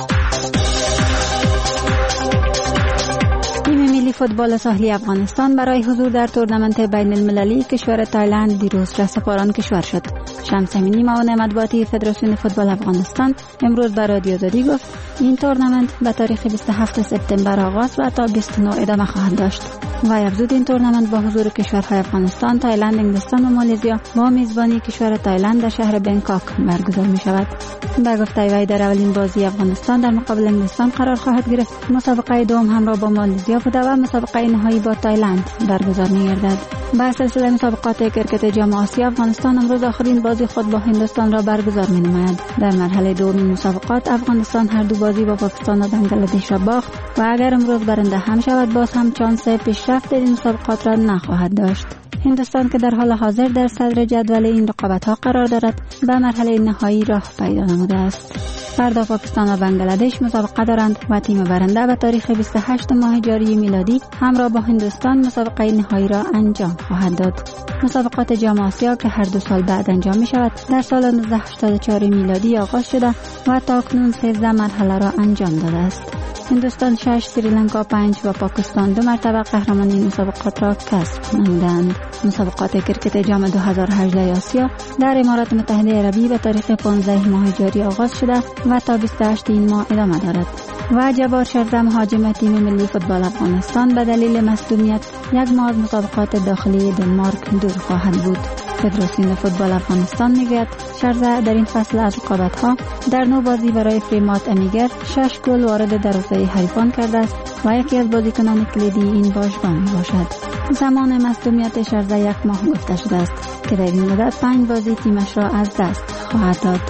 تیم ملی فوتبال ساحلی افغانستان برای حضور در تورنمنت بین المللی کشور تایلند دیروز سپاران کشور شد. شمس امینی معاون مطبوعاتی فدراسیون فوتبال افغانستان امروز به رادیو آزادی گفت این تورنمنت به تاریخ بیست و هفتم سپتامبر آغاز و تا بیست و نه ادامه خواهد داشت. و افزود این تورنمنت با حضور کشورهای افغانستان، تایلند، انگلستان و مالزیا با میزبانی کشور تایلند در شهر بنکاک برگزار می شود. به گفته وی در اولین بازی افغانستان در مقابل انگلستان قرار خواهد گرفت. مسابقه دوم همراه با مالزیا بوده و مسابقه نهایی با تایلند برگزار می گردد. با سلسله مسابقات کرکت جام آسیا افغانستان امروز آخرین بازی خود با هندوستان را برگزار می نماید. در مرحله دوم مسابقات افغانستان هر دو بازی با پاکستان و بنگلادش را باخت و اگر امروز برنده هم شود باز هم چانس پیشرفت در این مسابقات را نخواهد داشت. هندوستان که در حال حاضر در صدر جدول این رقابت‌ها قرار دارد به مرحله نهایی راه پیدا نموده است. فردا پاکستان و بنگلادش مسابقه دارند و تیم برنده به تاریخ بیست و هشت ماه جاری میلادی همراه با هندوستان مسابقه نهایی را انجام خواهد داد. مسابقات جام آسیا که هر دو سال بعد انجام می شود در سال نوزده هشتاد و چهار میلادی آغاز شده و تا اکنون سیزده مرحله را انجام داده است. هندوستان شش، سریلانکا پنج و پاکستان دو مرتبه قهرمانی مسابقات را کسب نمودند. مسابقات کرکت جام دو هزار و هجده آسیا در امارات متحده عربی به تاریخ پانزده ماه جاری آغاز شده و تا بیست و هشت این ماه ادامه دارد. و جبار شرزه مهاجم تیم ملی فوتبال افغانستان به دلیل مصدومیت یک ماه از مسابقات داخلی دنمارک دور خواهد بود. فدراسیون فوتبال افغانستان میگوید شرزه در این فصل از رقابت‌ها در نو بازی برای فریمات امیگر شش گل وارد دروازه حریفان کرده است و یکی از بازیکنان کلیدی این باشگاه میباشد. زمان مصدومیت شرزه یک ماه گفته شده است که در این مدت پنج بازی تیمش را از دست خواهد داد.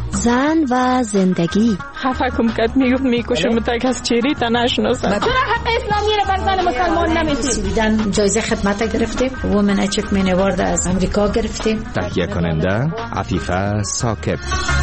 زن و زندگی. خفه کم کت میگفت میکشم تا کس چیری تا نشناسم. چرا حق اسلامی را بر زن مسلمان نمیتیم. جایزه خدمت گرفتیم، وومن اچیومنت اوارد از امریکا گرفتیم. تهیه کننده عفیفه ساکب.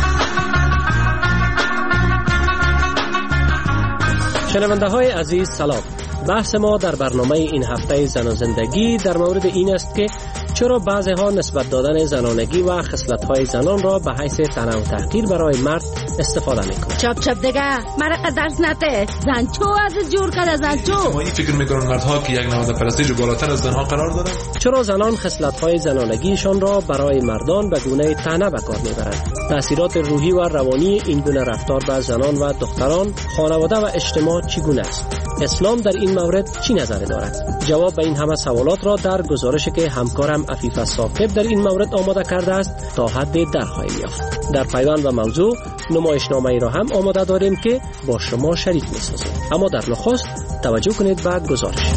شنونده های عزیز سلام. بحث ما در برنامه این هفته زن و زندگی در مورد این است که چرا بعضی ها نسبت دادن زنانگی و خصلت های زنان را به حیث طعنه و تحقیر برای مرد استفاده میکنند. چپ چپ دیگه مرا درس نده. زن چو از جور کرده زن چو. ما این فکر میکنن مردها که یک نماد پرستیژ بالاتر از زنها قرار دارند. چرا زنان خصلت های زنانگیشان را برای مردان به گونه طعنه به کار میبرند؟ تأثیرات روحی و روانی این گونه رفتار به زنان و دختران، خانواده و اجتماع چگونه است؟ اسلام در این مورد چی نظر دارد؟ جواب به این همه سوالات را در گزارشی که همکارم عفیفه ساکب در این مورد آماده کرده است تا حد در خواهیم یافت. در پیوند و موضوع نمایشنامه ای را هم آماده داریم که با شما شریک می‌سازیم. اما در نخست توجه کنید به گزارش.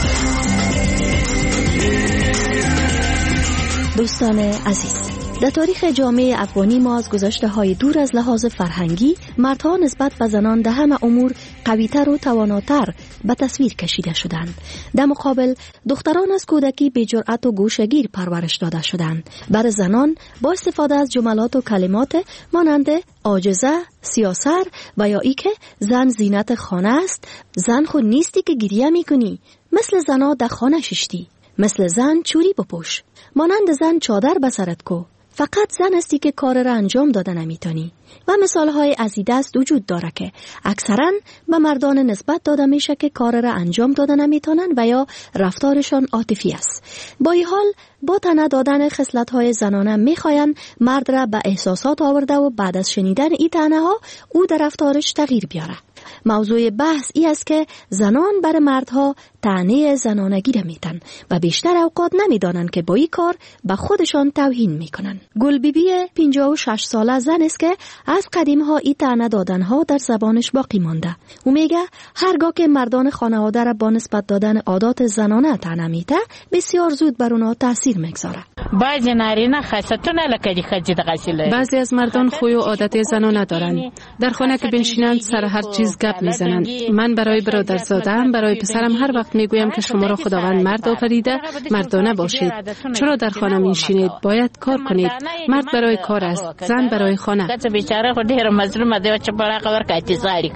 دوستان عزیز، در تاریخ جامعه افغانی ما از گذشته های دور از لحاظ فرهنگی مردها نسبت به زنان در همه امور قویتر و تواناتر به تصویر کشیده شدند. در مقابل دختران از کودکی به جرأت و گوشگیر پرورش داده شدند. بر زنان با استفاده از جملات و کلمات مانند عاجزه، سیاسر و یا ای که زن زینت خانه است، زن خود نیستی که گریه میکنی، مثل زنا در خانه ششتی، مثل زن چوری بپوش، مانند زن چادر به سرت کو، فقط زن استی که کار را انجام داده نمیتونی و مثال های از این دست وجود داره که اکثرا به مردان نسبت داده میشه که کار را انجام داده نمیتونن و یا رفتارشان عاطفی است. با این حال با طعنه دادن خصلت های زنانه میخواین مرد را به احساسات آورده و بعد از شنیدن این طعنه ها او در رفتارش تغییر بیاره. موضوع بحث ای است که زنان بر مردها طعنه زنانگی را میتن و بیشتر اوقات نمیدانند که با این کار به خودشان توهین میکنن. گل بی بی پنجاه و شش ساله زن است که از قدیم ها این طعنه دادن ها در زبانش باقی مانده. او میگه هرگاه که مردان خانواده را با نسبت دادن عادات زنانه طعنه میته، بسیار زود بر اونها تاثیر میگذاره. بعضی نارینه خاصتونه لکه خدی دغسیله. بعضی از مردان خوی و عادت زنانه دارند. در خانه که بنشینند سر هر چیز گپ میزنند. من برای برادرزاده‌ام، برای پسرم هر وقت میگویم که شما را خداوند مرد آفریده، مردانه باشید. چرا در خانه میشینید؟ باید کار کنید. مرد برای کار است، زن برای خانه. بیچاره خود ډیر مظلومه دی چې په هغه ورکه اعتزاری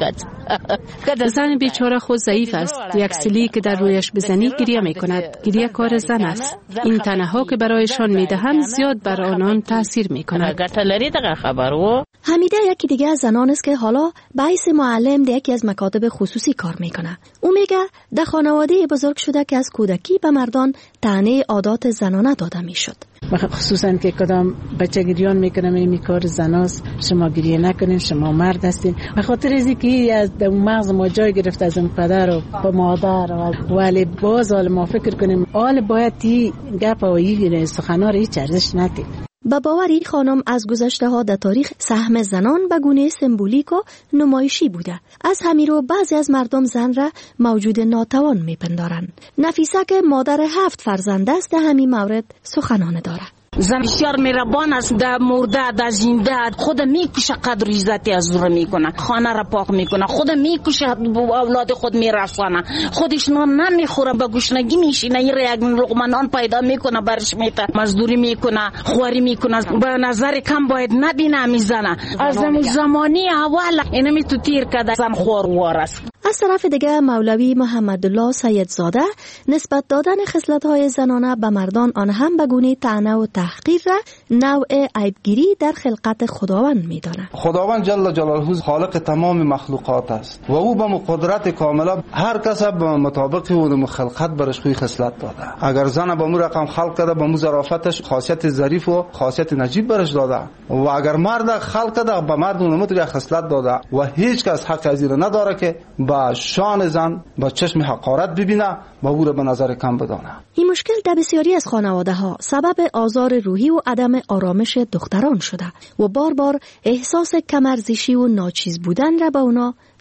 کړ. زن بیچاره خود ضعیف است. یک سلی که در رویش بزنی گریه میکند. گریه کار زن است. این طعنه ها که برایشان میدهند زیاد بر آنان تاثیر میکند. ګټه لري دغه خبرو. حمیده یکی دیگه از زنان است که حالا باعث معلم در یکی از مکاتب خصوصی کار میکنه. او میگه در خانواده بزرگ شده که از کودکی به مردان طعنه عادات زنانه داده میشد. خصوصا که کدام بچه گریان میکنه این کار زناست، شما گریه نکنین، شما مرد هستین. به خاطر از اینکه از مغز ما جای گرفت از اون پدر و مادر، ولی باز حال ما فکر کنیم حال باید تی گپ و این سخنان هیچ ارزش نده. با باوری خانم از گذشته ها در تاریخ سهم زنان به گونه سمبولیک و نمایشی بوده. از همین رو بعضی از مردم زن را موجود ناتوان میپندارند. نفیسه که مادر هفت فرزند است در همین مورد سخنان داره. زن بسیار مهربان است، در مرده در زنده خود میکشه، قدر عزتی از او میکنه، خانه را پاک میکنه، خود میکشه، اولاد خود میرسانه، خودش نان نمیخوره، به گشنگی میشینه، این را یک لقمه نان پیدا میکنه برش میته، مزدوری میکنه، خواری میکنه، به نظر کم باید نبینه میزنه. از زمانی اول اینمی تو تیر کده زن خوار است. از طرف دیگه مولوی محمدالله سیدزاده نسبت دادن خصلت‌های زنانه به مردان آن هم به گونه طعنه و تحقیر را نوع عیبگیری در خلقت خداوند می‌داند. خداوند جل جلاله خالق تمام مخلوقات است و او به قدرت کامله هر کس به مطابق اون خلقت برش خوی خصلت داده. اگر زن به مو رقم خلق کرده به مو ظرافتش خاصیت ظریف و خاصیت نجیب برش داده و اگر مرد خلق کرده به مرد اون متری خصلت داده و هیچ کس حق از این نداره که با شان زن با چشم حقارت ببینه و او را به نظر کم بدانه. این مشکل در بسیاری از خانواده ها سبب آزار روحی و عدم آرامش دختران شده و بار بار احساس کم‌ارزشی و ناچیز بودن را به اونا داده.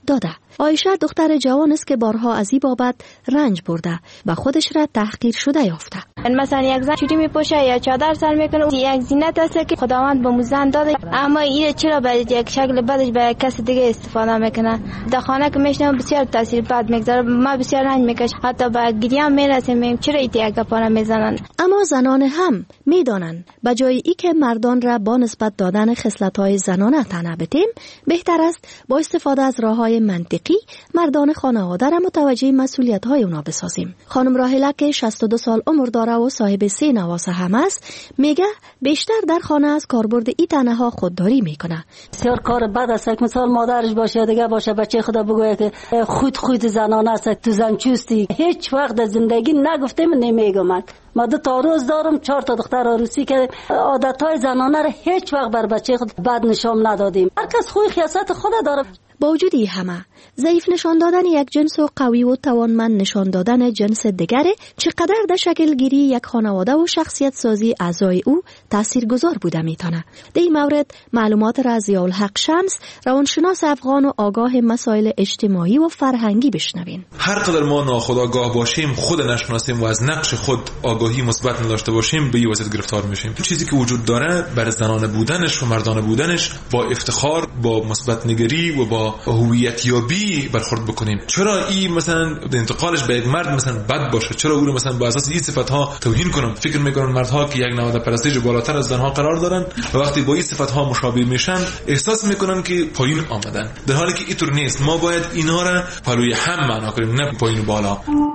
عایشه دختر جوان است که بارها از این بابت رنج برده و خودش را تحقیر شده یافته. مثلا یک زن چوری میپوشه یا چادر سر میکنه، یک زینت است که خداوند به زن داده، اما این چرا به یک شکل بدش به کس دیگه استفاده میکنه؟ در خانه که میشنم بسیار تاثیر بد میگذاره، ما بسیار رنج میکش، حتی به گریه میرسیم چرا ایتی گپا میزنن. اما زنان هم میدانند به جای ای که مردان را با نسبت دادن خصلت‌های زنانه طعنه بتیم، بهتر است با استفاده از راه‌های منطقی مردان خانواده را متوجه مسئولیت‌های اونا بسازیم. خانم راهله که شصت و دو سال عمر داره و صاحب سه نواسه هم است، میگه بیشتر در خانه از کاربرد این طعنه ها خودداری میکنه. بسیار کار بد است که مثلا مادرش باشه دیگه باشه بچه خدا بگوید که خود خود زنانه است، تو زن چوستی. هیچ وقت در زندگی نگفتم نمیگم. ما دو تا روز دارم، چهار تا دختر عروسی که عادتهای زنانه را هیچ وقت بر بچه خود بد نشان ندادیم. هر کس خوی خیاست خود داره. با وجود این همه ضعیف نشان دادن یک جنس و قوی و توانمند نشان دادن جنس دیگره چقدر در شکل گیری یک خانواده و شخصیت سازی اعضای او تاثیرگذار بوده میتونه. در این مورد معلومات را از ضیاءالحق شمس، روانشناس افغان و آگاه مسائل اجتماعی و فرهنگی بشنوین. هر قدر ما ناخودآگاه باشیم، خود نشناسیم و از نقش خود آگاهی مثبت نداشته باشیم، به این وضعیت گرفتار میشیم. چیزی که وجود داره بر زنانه بودنش و مردانه بودنش با افتخار، با مثبت نگری و با هویت یابی برخورد بکنیم. چرا این مثلا انتقالش به یک مرد مثلا بد باشه؟ چرا او رو مثلا با اساس این صفات ها توهین کنم؟ فکر میکنن مردها که یک نهاد پرستش بالاتر از زنها قرار دارن و وقتی با این صفات ها مشابه میشن احساس میکنن که پایین آمدن، در حالی که اینطور نیست. ما باید اینا را پلوی هم معنا کنیم، نه پایین و بالا.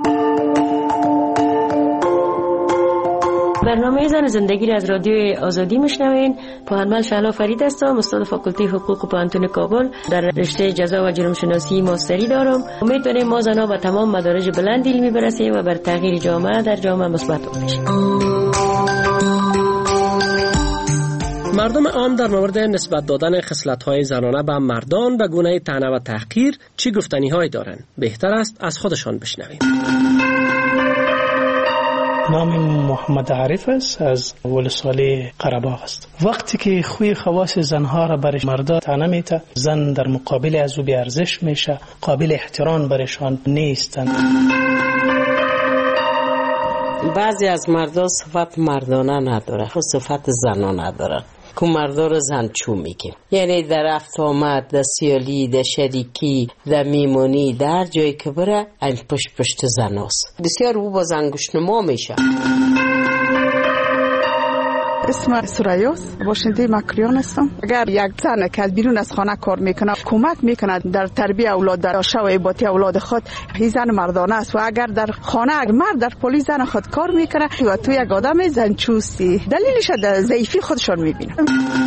برنامه زن زندگی را از رادیو آزادی میشنوین. پوهنمند شهلا فرید هستم، استاد فاکولته حقوق پوهنتون کابل، در رشته جزا و جرم شناسی ماستری دارم. امیدواریم ما زنها به تمام مدارج بلند علمی برسیم و بر تغییر جامعه در جامعه مثبت باشیم. مردم عام در مورد نسبت دادن خصلت‌های زنانه به مردان به گونه طعنه و تحقیر چی گفتنی‌هایی دارند؟ بهتر است از خودشان بشنویم. نام محمد عارف است، از ولسوالی قره‌باغ است. وقتی که خوی خواص زنها را برش مردا طعنه میته، زن در مقابل از او بی ارزش میشه، قابل احترام برشان نیستند. بعضی از مردا صفت مردانه نداره، خود صفت زنانه نداره که مردا رو زنچو میگه. یعنی در رفت آمد، در سیالی، در شریکی، در میمونی، در جایی که بره این پشت پشت زناست. بسیار او با زنگوش نما میشه. اسم سوریاس، باشنده مکریان هستم. اگر یک زن که از بیرون از خانه کار میکنه کمک میکنه در تربیت اولاد، در شو ایباتی اولاد خود، این زن مردانه است. و اگر در خانه مرد در پلیس زن خود کار میکنه و تو یک آدم زنچوستی، دلیلش در ضعیفی خودشان میبینه.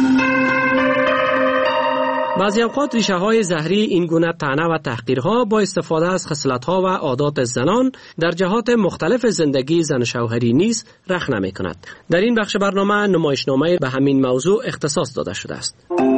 بعضی اوقات ریشه های زهری این گونه طعنه و تحقیرها با استفاده از خصلت‌ها و عادات زنان در جهات مختلف زندگی زن شوهری نیز رخ نمی کند. در این بخش برنامه نمایشنامه به همین موضوع اختصاص داده شده است.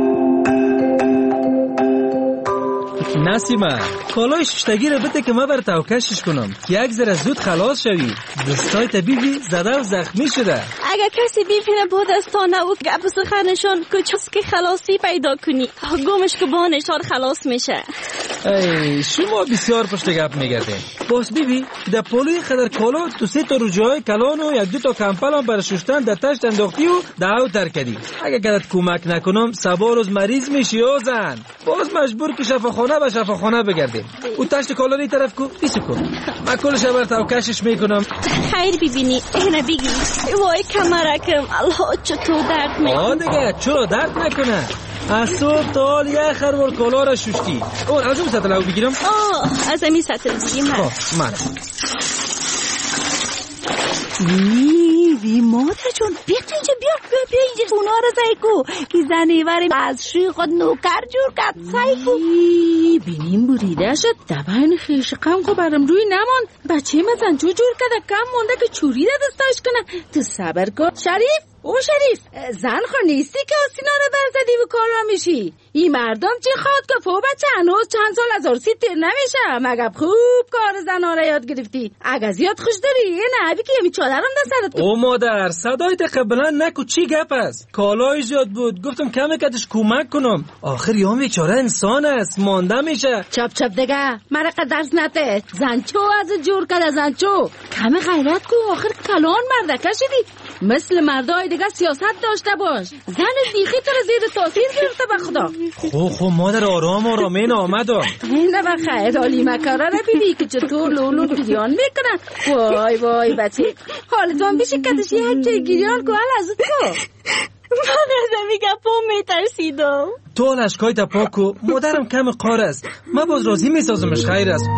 نسیمه، کالای ششتگی رو بده که ما بر توکشش کنم، یک ذره زود خلاص شوی. دستای طبیبی زده و زخمی شده. اگر کسی ببینه با دستانه و گپ سخنشان کجاست که خلاصی پیدا کنی، گمش که بانشان خلاص میشه. ای شما بسیار پشت گپ میگردین. باز بیبی در پولوی خدر کالا تو سه تا روجای کلان و یک دو تا کمپل هم برای ششتن در تشت انداختی و دعو تر کردی. اگر گرت کمک نکنم سبا روز مریض میشی و زن باز مجبور که شفاخانه به شفاخانه بگردیم. او تشت کالا نی طرف کو بیسو کن، من کلش بر توکشش میکنم. خیر ببینی اینه بگی وای کمرکم الله چطور درد میکنه. آه دیگه چرا درد نکنه؟ از صبح تا حال یه خروار کالا را ششتی. اون از اون سطل او بگیرم؟ آه از امی سطل بگیم من من وی وی مادر جون بیا اینجا بیا بیا بیا اینجا اونا رو سایکو که زنی وری از شوی خود نوکر جور کد سایکو. بینیم بریده شد دباین خیش قم خو برم روی نمان. بچه مزن جو جور کده کم مونده که چوری ده دستاش کنه. تو صبر کن شریف او شریف زن خو نیستی که سینا رو برزدی و کار را میشی. این مردم چه خواد که فو بچه هنوز چند سال از عرصی تیر نمیشه. مگه خوب کار زن ها را یاد گرفتی. اگه زیاد خوش داری یه نبی که یمی چادرم ده سرت کن. او مادر صدایت قبلا نکو چی گپ است؟ کالای زیاد بود گفتم کمی کدش کمک کنم. آخر یام بیچاره انسان است مانده میشه. چپ چپ دیگه مرا قدرس نته. زنچو از جور کده زنچو کمی غیرت کو. آخر کلان مرده کشیدی. مثل مردای دیگه سیاست داشته باش. زن دیخی تو رو زیر تاثیر گرفته به خدا. خو خو مادر آرام آرام این آمدم. این به خیر حالی مکاره رو بیبی که چطور لولو گریان میکنن. وای وای بچه حالتون بیشه کدش یک جای گریان که حال ازت کو. مادر زمیگه پا میترسیدم. تو لشکای تا پاکو مادرم کم قار است. من باز راضی میسازمش خیر است.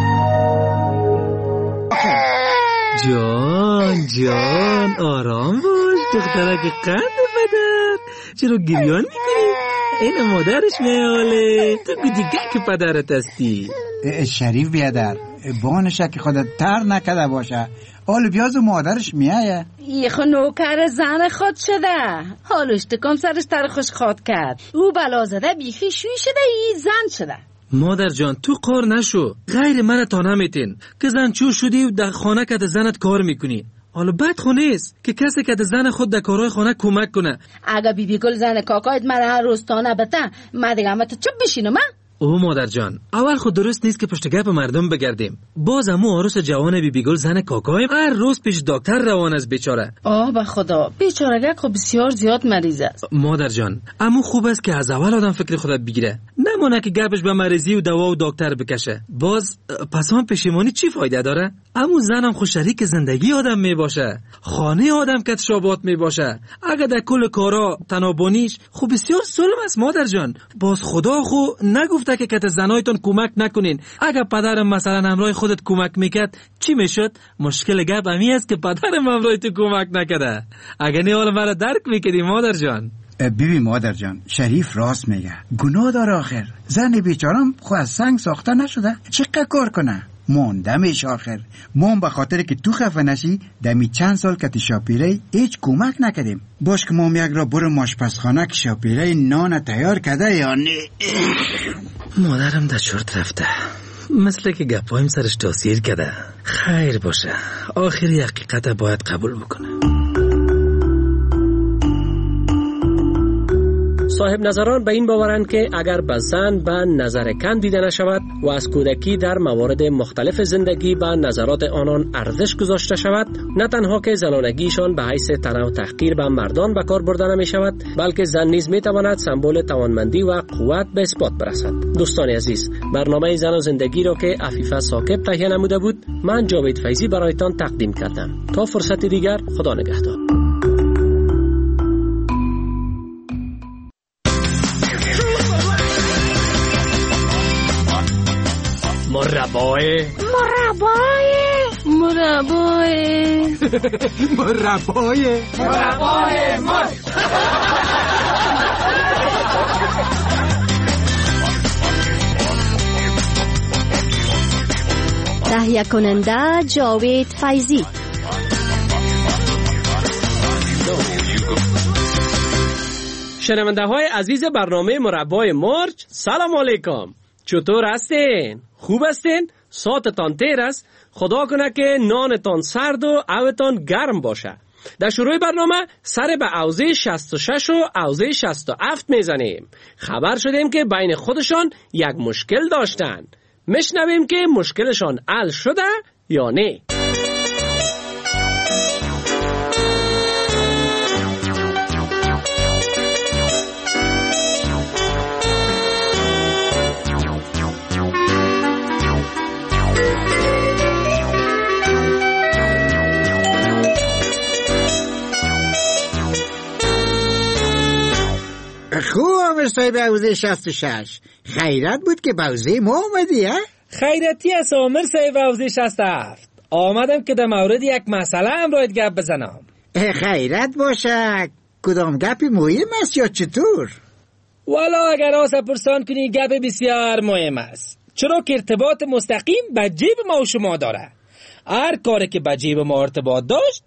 جان جان آرام باش دخترک قند پدر. چرا گریان میکنی؟ این مادرش میاله. تو دیگه که پدرت هستی. شریف بیادر بانشه که خودت تر نکده باشه. حال بیاز مادرش میایه. یه خو نوکر زن خود شده. حالش تکم سرش تر خوش خواد کرد. او بلا زده بیخی شوی شده ای زن شده. مادر جان تو قار نشو. غیر من تا نمیتین که زن چو شدی و در خانه که در زنت کار میکنی. حالا بد خونه است که کسی که در زن خود در کارهای خانه کمک کنه. اگه بی بی گل زن کاکایت من هر روز تا نبته من دیگه همه تو چپ بشینم من. او مادر جان اول خود درست نیست که پشت گپ مردم بگردیم. باز امو عروس جوان بی بی گل زن کاکایم هر روز پیش دکتر روان است بیچاره. آه به خدا بیچارگک خب بسیار زیاد مریض است. مادر جان امو خوب است که از اول آدم فکر خودت بگیره نمونه که گپش به مریضی و دوا و دکتر بکشه. باز پس هم پشیمانی چی فایده داره؟ امو زنم خود شریک زندگی آدم می باشه. خانه آدم که شابات می باشه. اگه در کل کارا تنابونیش خب بسیار ظلم است مادر جان. باز خدا خو نگفته که کت زنایتون کمک نکنین. اگه پدرم مثلا همراه خودت کمک میکرد چی میشد؟ مشکل گپ امی است که پدرم همراه تو کمک نکرده. اگه نه حالا مرا درک میکردی مادر جان. بیبی مادر جان شریف راست میگه. گناه داره آخر. زن بیچارم خو از سنگ ساخته نشده. چقدر کار کنه؟ مونده میش آخر. مون به خاطر که تو خفه نشی دمی چند سال که شاپیره هیچ کمک نکردیم. باش که مام یک را برو ماشپزخانه که شاپیره نان تیار کرده یا نه. مادرم در چرت رفته. مثل که گپایم سرش تاثیر کرده. خیر باشه آخری حقیقت باید قبول بکنه. صاحب نظران به این باورند که اگر به زن به نظر کم دیده نشود و از کودکی در موارد مختلف زندگی به نظرات آنان ارزش گذاشته شود نه تنها که زنانگیشان به حیث طمع و تحقیر به مردان به کار برده نمی شود بلکه زن نیز می تواند سمبل توانمندی و قوت به اثبات برسد. دوستان عزیز برنامه زن و زندگی را که عفیفه ثاقب تهیه نموده بود من جاوید فیضی برایتان تقدیم کردم. تا فرصت دیگر خدا نگهدار. مربای مربای مربای مربای مربای مر تهیه کننده جاوید فیضی. شنونده های عزیز برنامه مربای مرج سلام علیکم. چطور هستین؟ خوب هستین؟ ساعتتان تیر است؟ خدا کنه که نانتان سرد و اوتان گرم باشه. در شروع برنامه سر به اوزه شصت و شش و اوزه شصت و هفت میزنیم. خبر شدیم که بین خودشان یک مشکل داشتن. میشنویم که مشکلشان حل شده یا نه. خوب صاحب اوزه شصت و شش خیرت بود که باوزه ما آمدی ها؟ خیرتی از آمر صاحب اوزه شصت و هفت آمدم که در مورد یک مسئله امروز گپ بزنم. خیرت باشه کدام گپی مهم است یا چطور؟ والا اگر آسا پرسان کنی گپ بسیار مهم است چرا که ارتباط مستقیم به جیب ما و شما داره. هر کاری که به جیب ما ارتباط داشت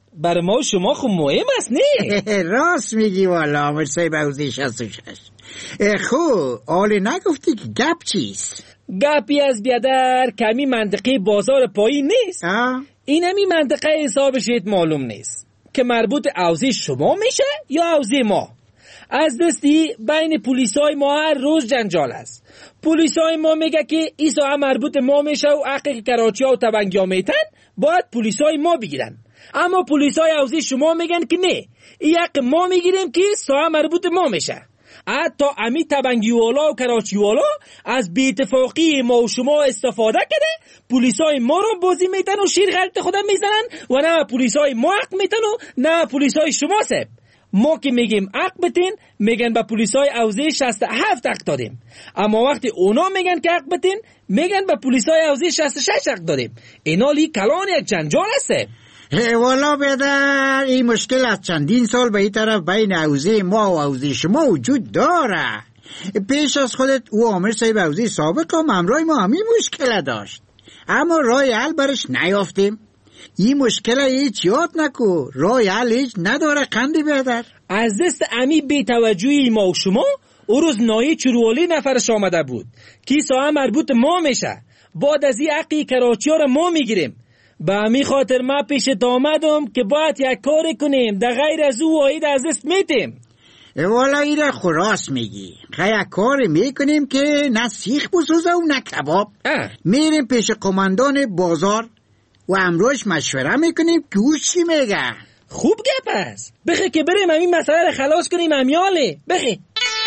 برای ما و شما خب مهم است نه؟ راست میگی والا آمر صاحب حوزه شصت و شش. خب حالی نگفتی که گپ چیست؟ گپی از بیادر کمی منطقه بازار پایین نیست. این همی منطقه حسابش معلوم نیست که مربوط حوزه شما میشه یا حوزه ما. از دستی بین پلیسای ما هر روز جنجال است. پلیسای ما میگه که این ساعه مربوط ما میشه و حقی که کراچی ها و تبنگی ها میتن باید پلیسای ما بگیرن، اما پلیسای حوزه شما میگن که نه، این حق ما میگیریم که ساعه مربوط ما میشه. حتی امی تبنگی والا و کراچی والا از بی‌اتفاقی ما و شما استفاده کرده، پلیسای ما رو بازی میتن و شیر غلط خودم میزنن و نه پلیسای ما حق میتن و نه پلیسای شما سب. ما که میگیم حق بتین میگن به پلیسای حوزه شصت و هفت حق دادیم، اما وقتی اونا میگن که حق بتین میگن به پلیسای حوزه شصت و شش حق دادیم. اینا لی کلان یک جنجال هسته. والا بیادر این مشکل از چندین سال به این طرف بین حوزه ما و حوزه شما وجود داره. پیش از خودت او عامر صاحب حوزه سابق هم همراه ما همین مشکل داشت، اما راه حل برش نیافتیم. این مشکل هیچ یاد نکو، راه حل هیچ نداره قندی بیادر. از دست امی بی توجهی ما و شما او روز نایی چروالی نفرش آمده بود که ساعه مربوط ما میشه، بعد از این حقی کراچی ها رو ما میگیریم. به همین خاطر ما پیشت آمدم که باید یک کاری کنیم، در غیر از او واحد از دست میتیم. والا ایره خراس میگی، خیلی کاری میکنیم که نه سیخ بسوزه و نه کباب. میریم پیش قماندان بازار و امروش مشوره میکنیم که او چی میگه. خوب گپ است، بخی که بریم همین مسئله رو خلاص کنیم. امیاله بخی.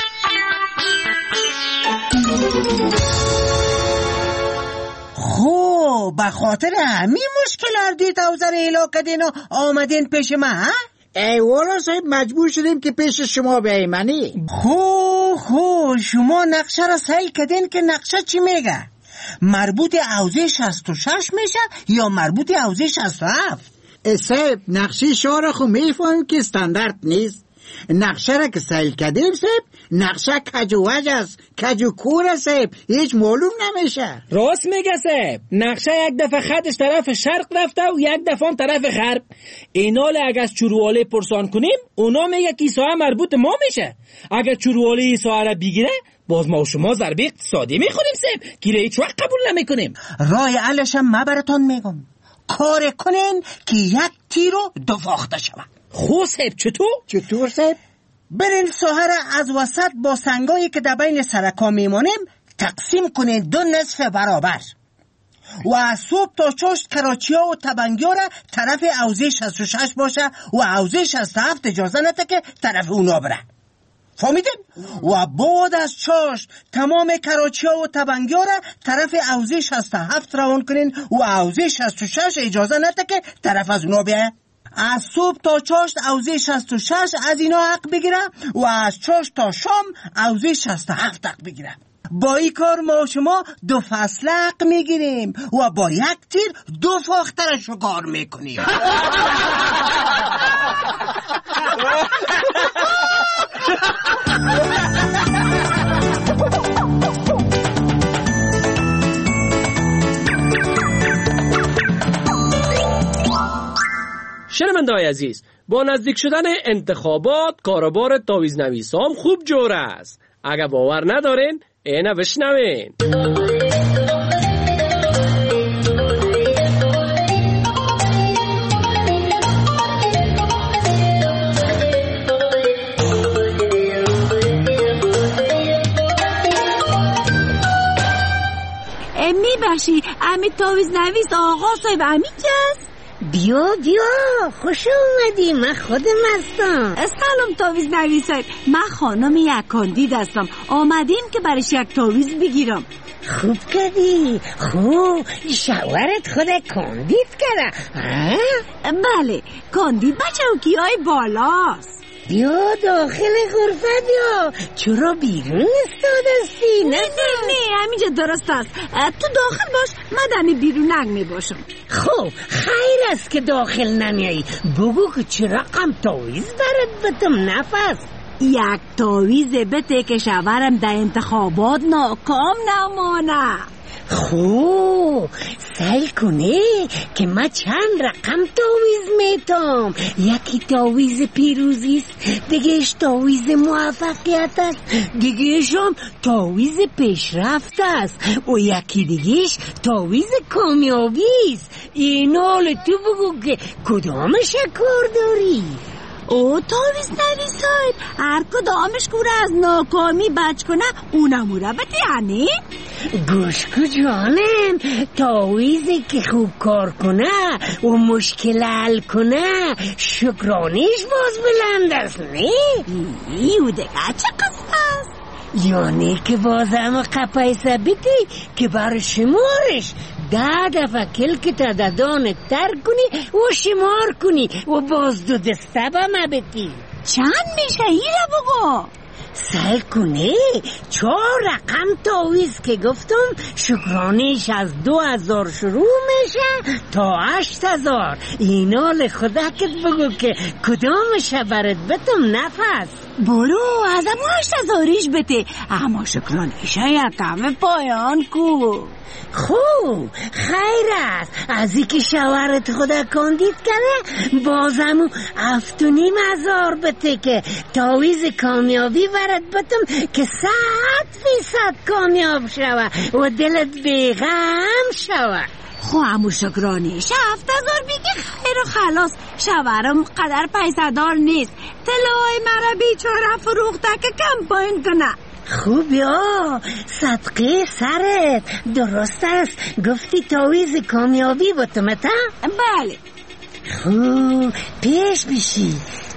خب به خاطر همین مشکل دید اوزر ایلا کدین و آمدین پیش ما ها؟ ای والا صاحب مجبور شدیم که پیش شما بیایمانی. خب خب شما نقشه را سعی کدین که نقشه چی میگه؟ مربوط حوزه شصت و شش میشه یا مربوط حوزه شصت و هفت؟ صاحب نقشه شهر خو میفهمیم که استاندارد نیست. نقشه را که سیل کردیم صاحب، نقشه کجو وجه است، کجو کور صاحب، هیچ معلوم نمیشه. راست میگه صاحب، نقشه یک دفعه خطش طرف شرق رفته و یک دفعه طرف غرب. اینال اگه از چورواله پرسان کنیم اونا میگه که ساعه مربوط ما میشه. اگه چورواله ساعه را بگیره باز ما و شما ضربه اقتصادی میخوریم صاحب که هیچ وقت قبول نمیکنیم. راه حلش هم ما براتون میگم، کار کنین که یک تیرو دو فاخته شود. خو صاحب چطور؟ چطور صاحب؟ برین ساحه را از وسط با سنگایی که در بین سرکا میمانیم تقسیم کنین دو نصف برابر و از صبح تا چشت کراچی ها و تبنگی ها را طرف حوزه شصت و شش باشه و حوزه شصت و هفت اجازه نده که طرف اونا بره. فهمیدین؟ و بعد از چشت تمام کراچی ها و تبنگی ها را طرف حوزه شصت و هفت روان کنین و حوزه شصت و شش اجازه نده که طرف از اونا بیه. از صبح تا چاشت حوزه شصت و شش از اینا حق بگیره و از چاشت تا شام حوزه شصت و هفت حق بگیره. با این کار ما شما دو فصل حق میگیریم و با یک تیر دو فاخته را شکار میکنیم. شنونده‌های عزیز، با نزدیک شدن انتخابات کاروبار تاویز نویسام خوب جوره است. اگه باور ندارین اینه بشنوین. میبخشی امی تاویز نویس آقا صاحب امی کس؟ بیا بیا خوش اومدی، من خودم هستم. سلام تاویز نویس صاحب، من خانم یک کاندید هستم، آمدیم که برش یک تاویز بگیرم. خوب کردی. خوب شوهرت خود کاندید کرده؟ بله کاندید بچه و کیای بالاست. بیا داخل غرفه بیا. چرا بیرون استادستی؟ نه نه نه همینجا درست است. تو داخل باش، من دمی بیرون نمی باشم. خب خیر است که داخل نمیایی. بگو که چرا رقم تاویز برات بتم نفس. یک تاویز بده که شوهرم در انتخابات ناکام نمانه. خو سعی کنه که ما چند رقم تعویض میتم. یکی تعویض پیروزی است، دیگهش تعویض موفقیت است، دیگهش هم تعویض پیشرفت است و یکی دیگهش تعویض کامیابی است. اینال تو بگو که کدامش کار داری؟ او تعویض نویسای هر کدامش کوره از ناکامی بچ کنه اونمو را بتیانی؟ گوش کو جانم، تعویضی که خوب کار کنه و مشکل حل کنه شکرانیش باز بلند است. نه ایو دیگه چه قصه است؟ یعنی که بازم قپای ثبتی که بر شمارش ده دفعه کلک تعدادان تر کنی و شمار کنی و باز دو دسته با مبتی. چند میشه ایره بگو؟ سعی کنی چهار رقم تعویض که گفتم شکرانیش از دو هزار شروع میشه تا هشت هزار. اینال خدا کت بگو که کدامش برد بتم نفس. برو از امو هشت هزاریش بته، اما شکرانیش یکم پایان کو. خو خیر است، از ای که شوهرت خدا کاندید کنه بازمو هفت و نیم هزار بته که تعویض کامیابی برد بتم که صد فیصد کامیاب شوه و دلت بیغم شوه. خو همو شکرانیش هفت هزار بیگه خیر و خلاص. شوهرم قدر پیسدار نیست، طلای مرا بیچاره فروخته که کم پایین کنه. خوب یا صدقه سرت درست است، گفتی تعویض کامیابی بتم تا؟ بله. خوب پیش بشی.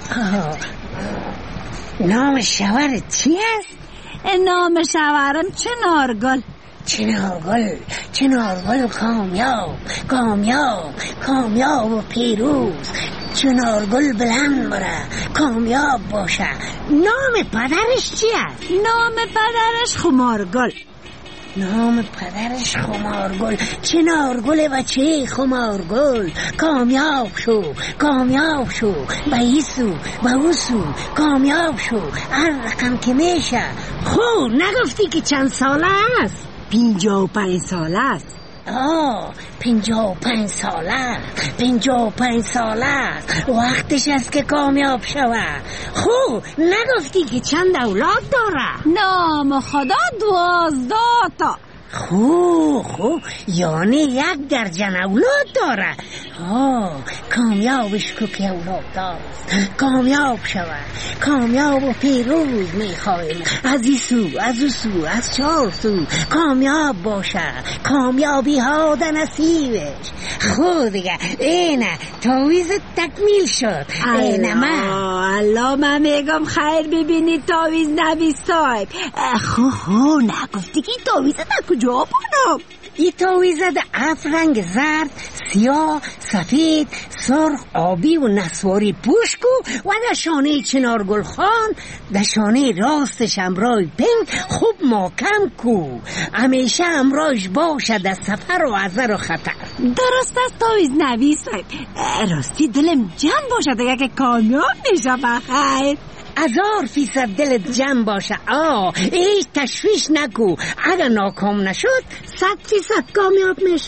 نام شوهرت چی است؟ نام شوهرم چنارگل. چنارگل، چنارگل کامیاب، کامیاب، کامیاب و پیروز. چنارگل بلند بره، کامیاب باشه. نام پدرش چی است؟ نام پدرش خمارگل. نام پدرش خمارگل. چنارگل بچه خمارگل، کامیاب شو، کامیاب شو، به ایسو به اوسو کامیاب شو هر رقم که میشه. خب نگفتی که چند ساله است؟ پینجا و پنج ساله است. آه پنجاه و پنج ساله پنجاه و پنج ساله وقتش است که کامیاب شوه. خب نگفتی که چند اولاد داره؟ نام خدا دوازده تا. خو خو یعنی یک درجن اولاد داره. آه کامیابش کو که اولاد دارست، کامیاب شوه، کامیاب و پیروز میخوایم. از این سو از او سو از چهار سو کامیاب باشه، کامیابی ها در نصیبش. خود دیگه اینه تعویضت تکمیل شد. اینه من الله من میگم خیر ببینی تعویض نویسای. خو خو نگفتی که تعویضت کجا بکنم؟ این تعویضه ده هفت رنگ زرد، سیاه، سفید، سرخ، آبی و نسواری پوش کو و ده شانه چنارگل خان ده شانه راستش امرای پنگ خوب محکم کو. همیشه امراش باشه ده سفر و عذر و خطر. درست است تعویض نویسه. راستی دلم جمع باشه دیگه که کامیاب میشه. بخیر هزار فیصد دلت جمع باشه. آه هیچ تشویش نکو، اگر ناکام نشد صد فیصد کامیاب میشه.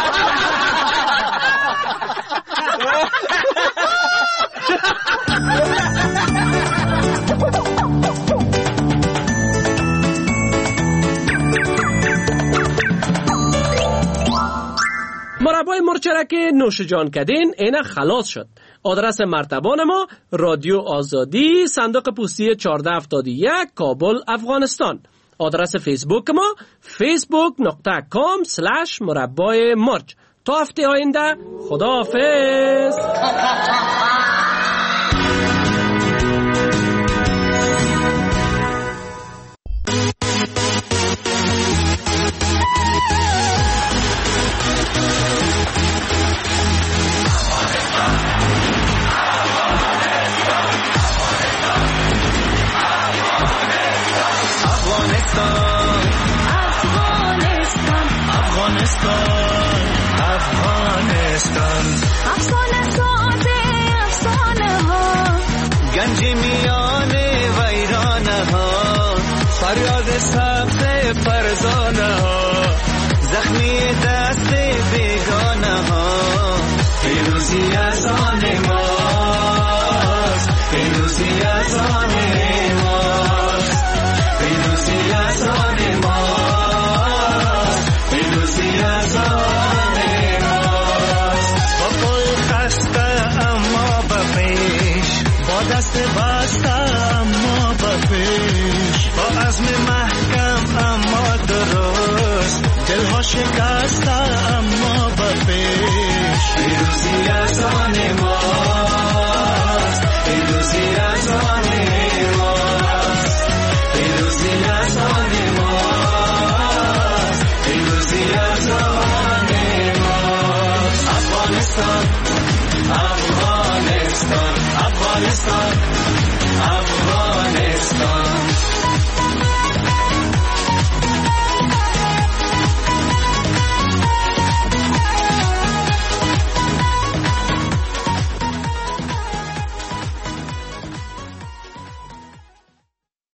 مربای مرچرک نوش جان کدین اینا خلاص شد. آدرس مرتبان ما رادیو آزادی، صندوق پستی چهارده هفتاد و یک، کابل، افغانستان. آدرس فیسبوک ما فیسبوک دات کام اسلش مربای مرچ. تا هفته آینده خداحافظ. گنجی میان ویرانه ها، فریاد سبز فرزانه ها، زخمی دست بیگانه ها پیروزی از آن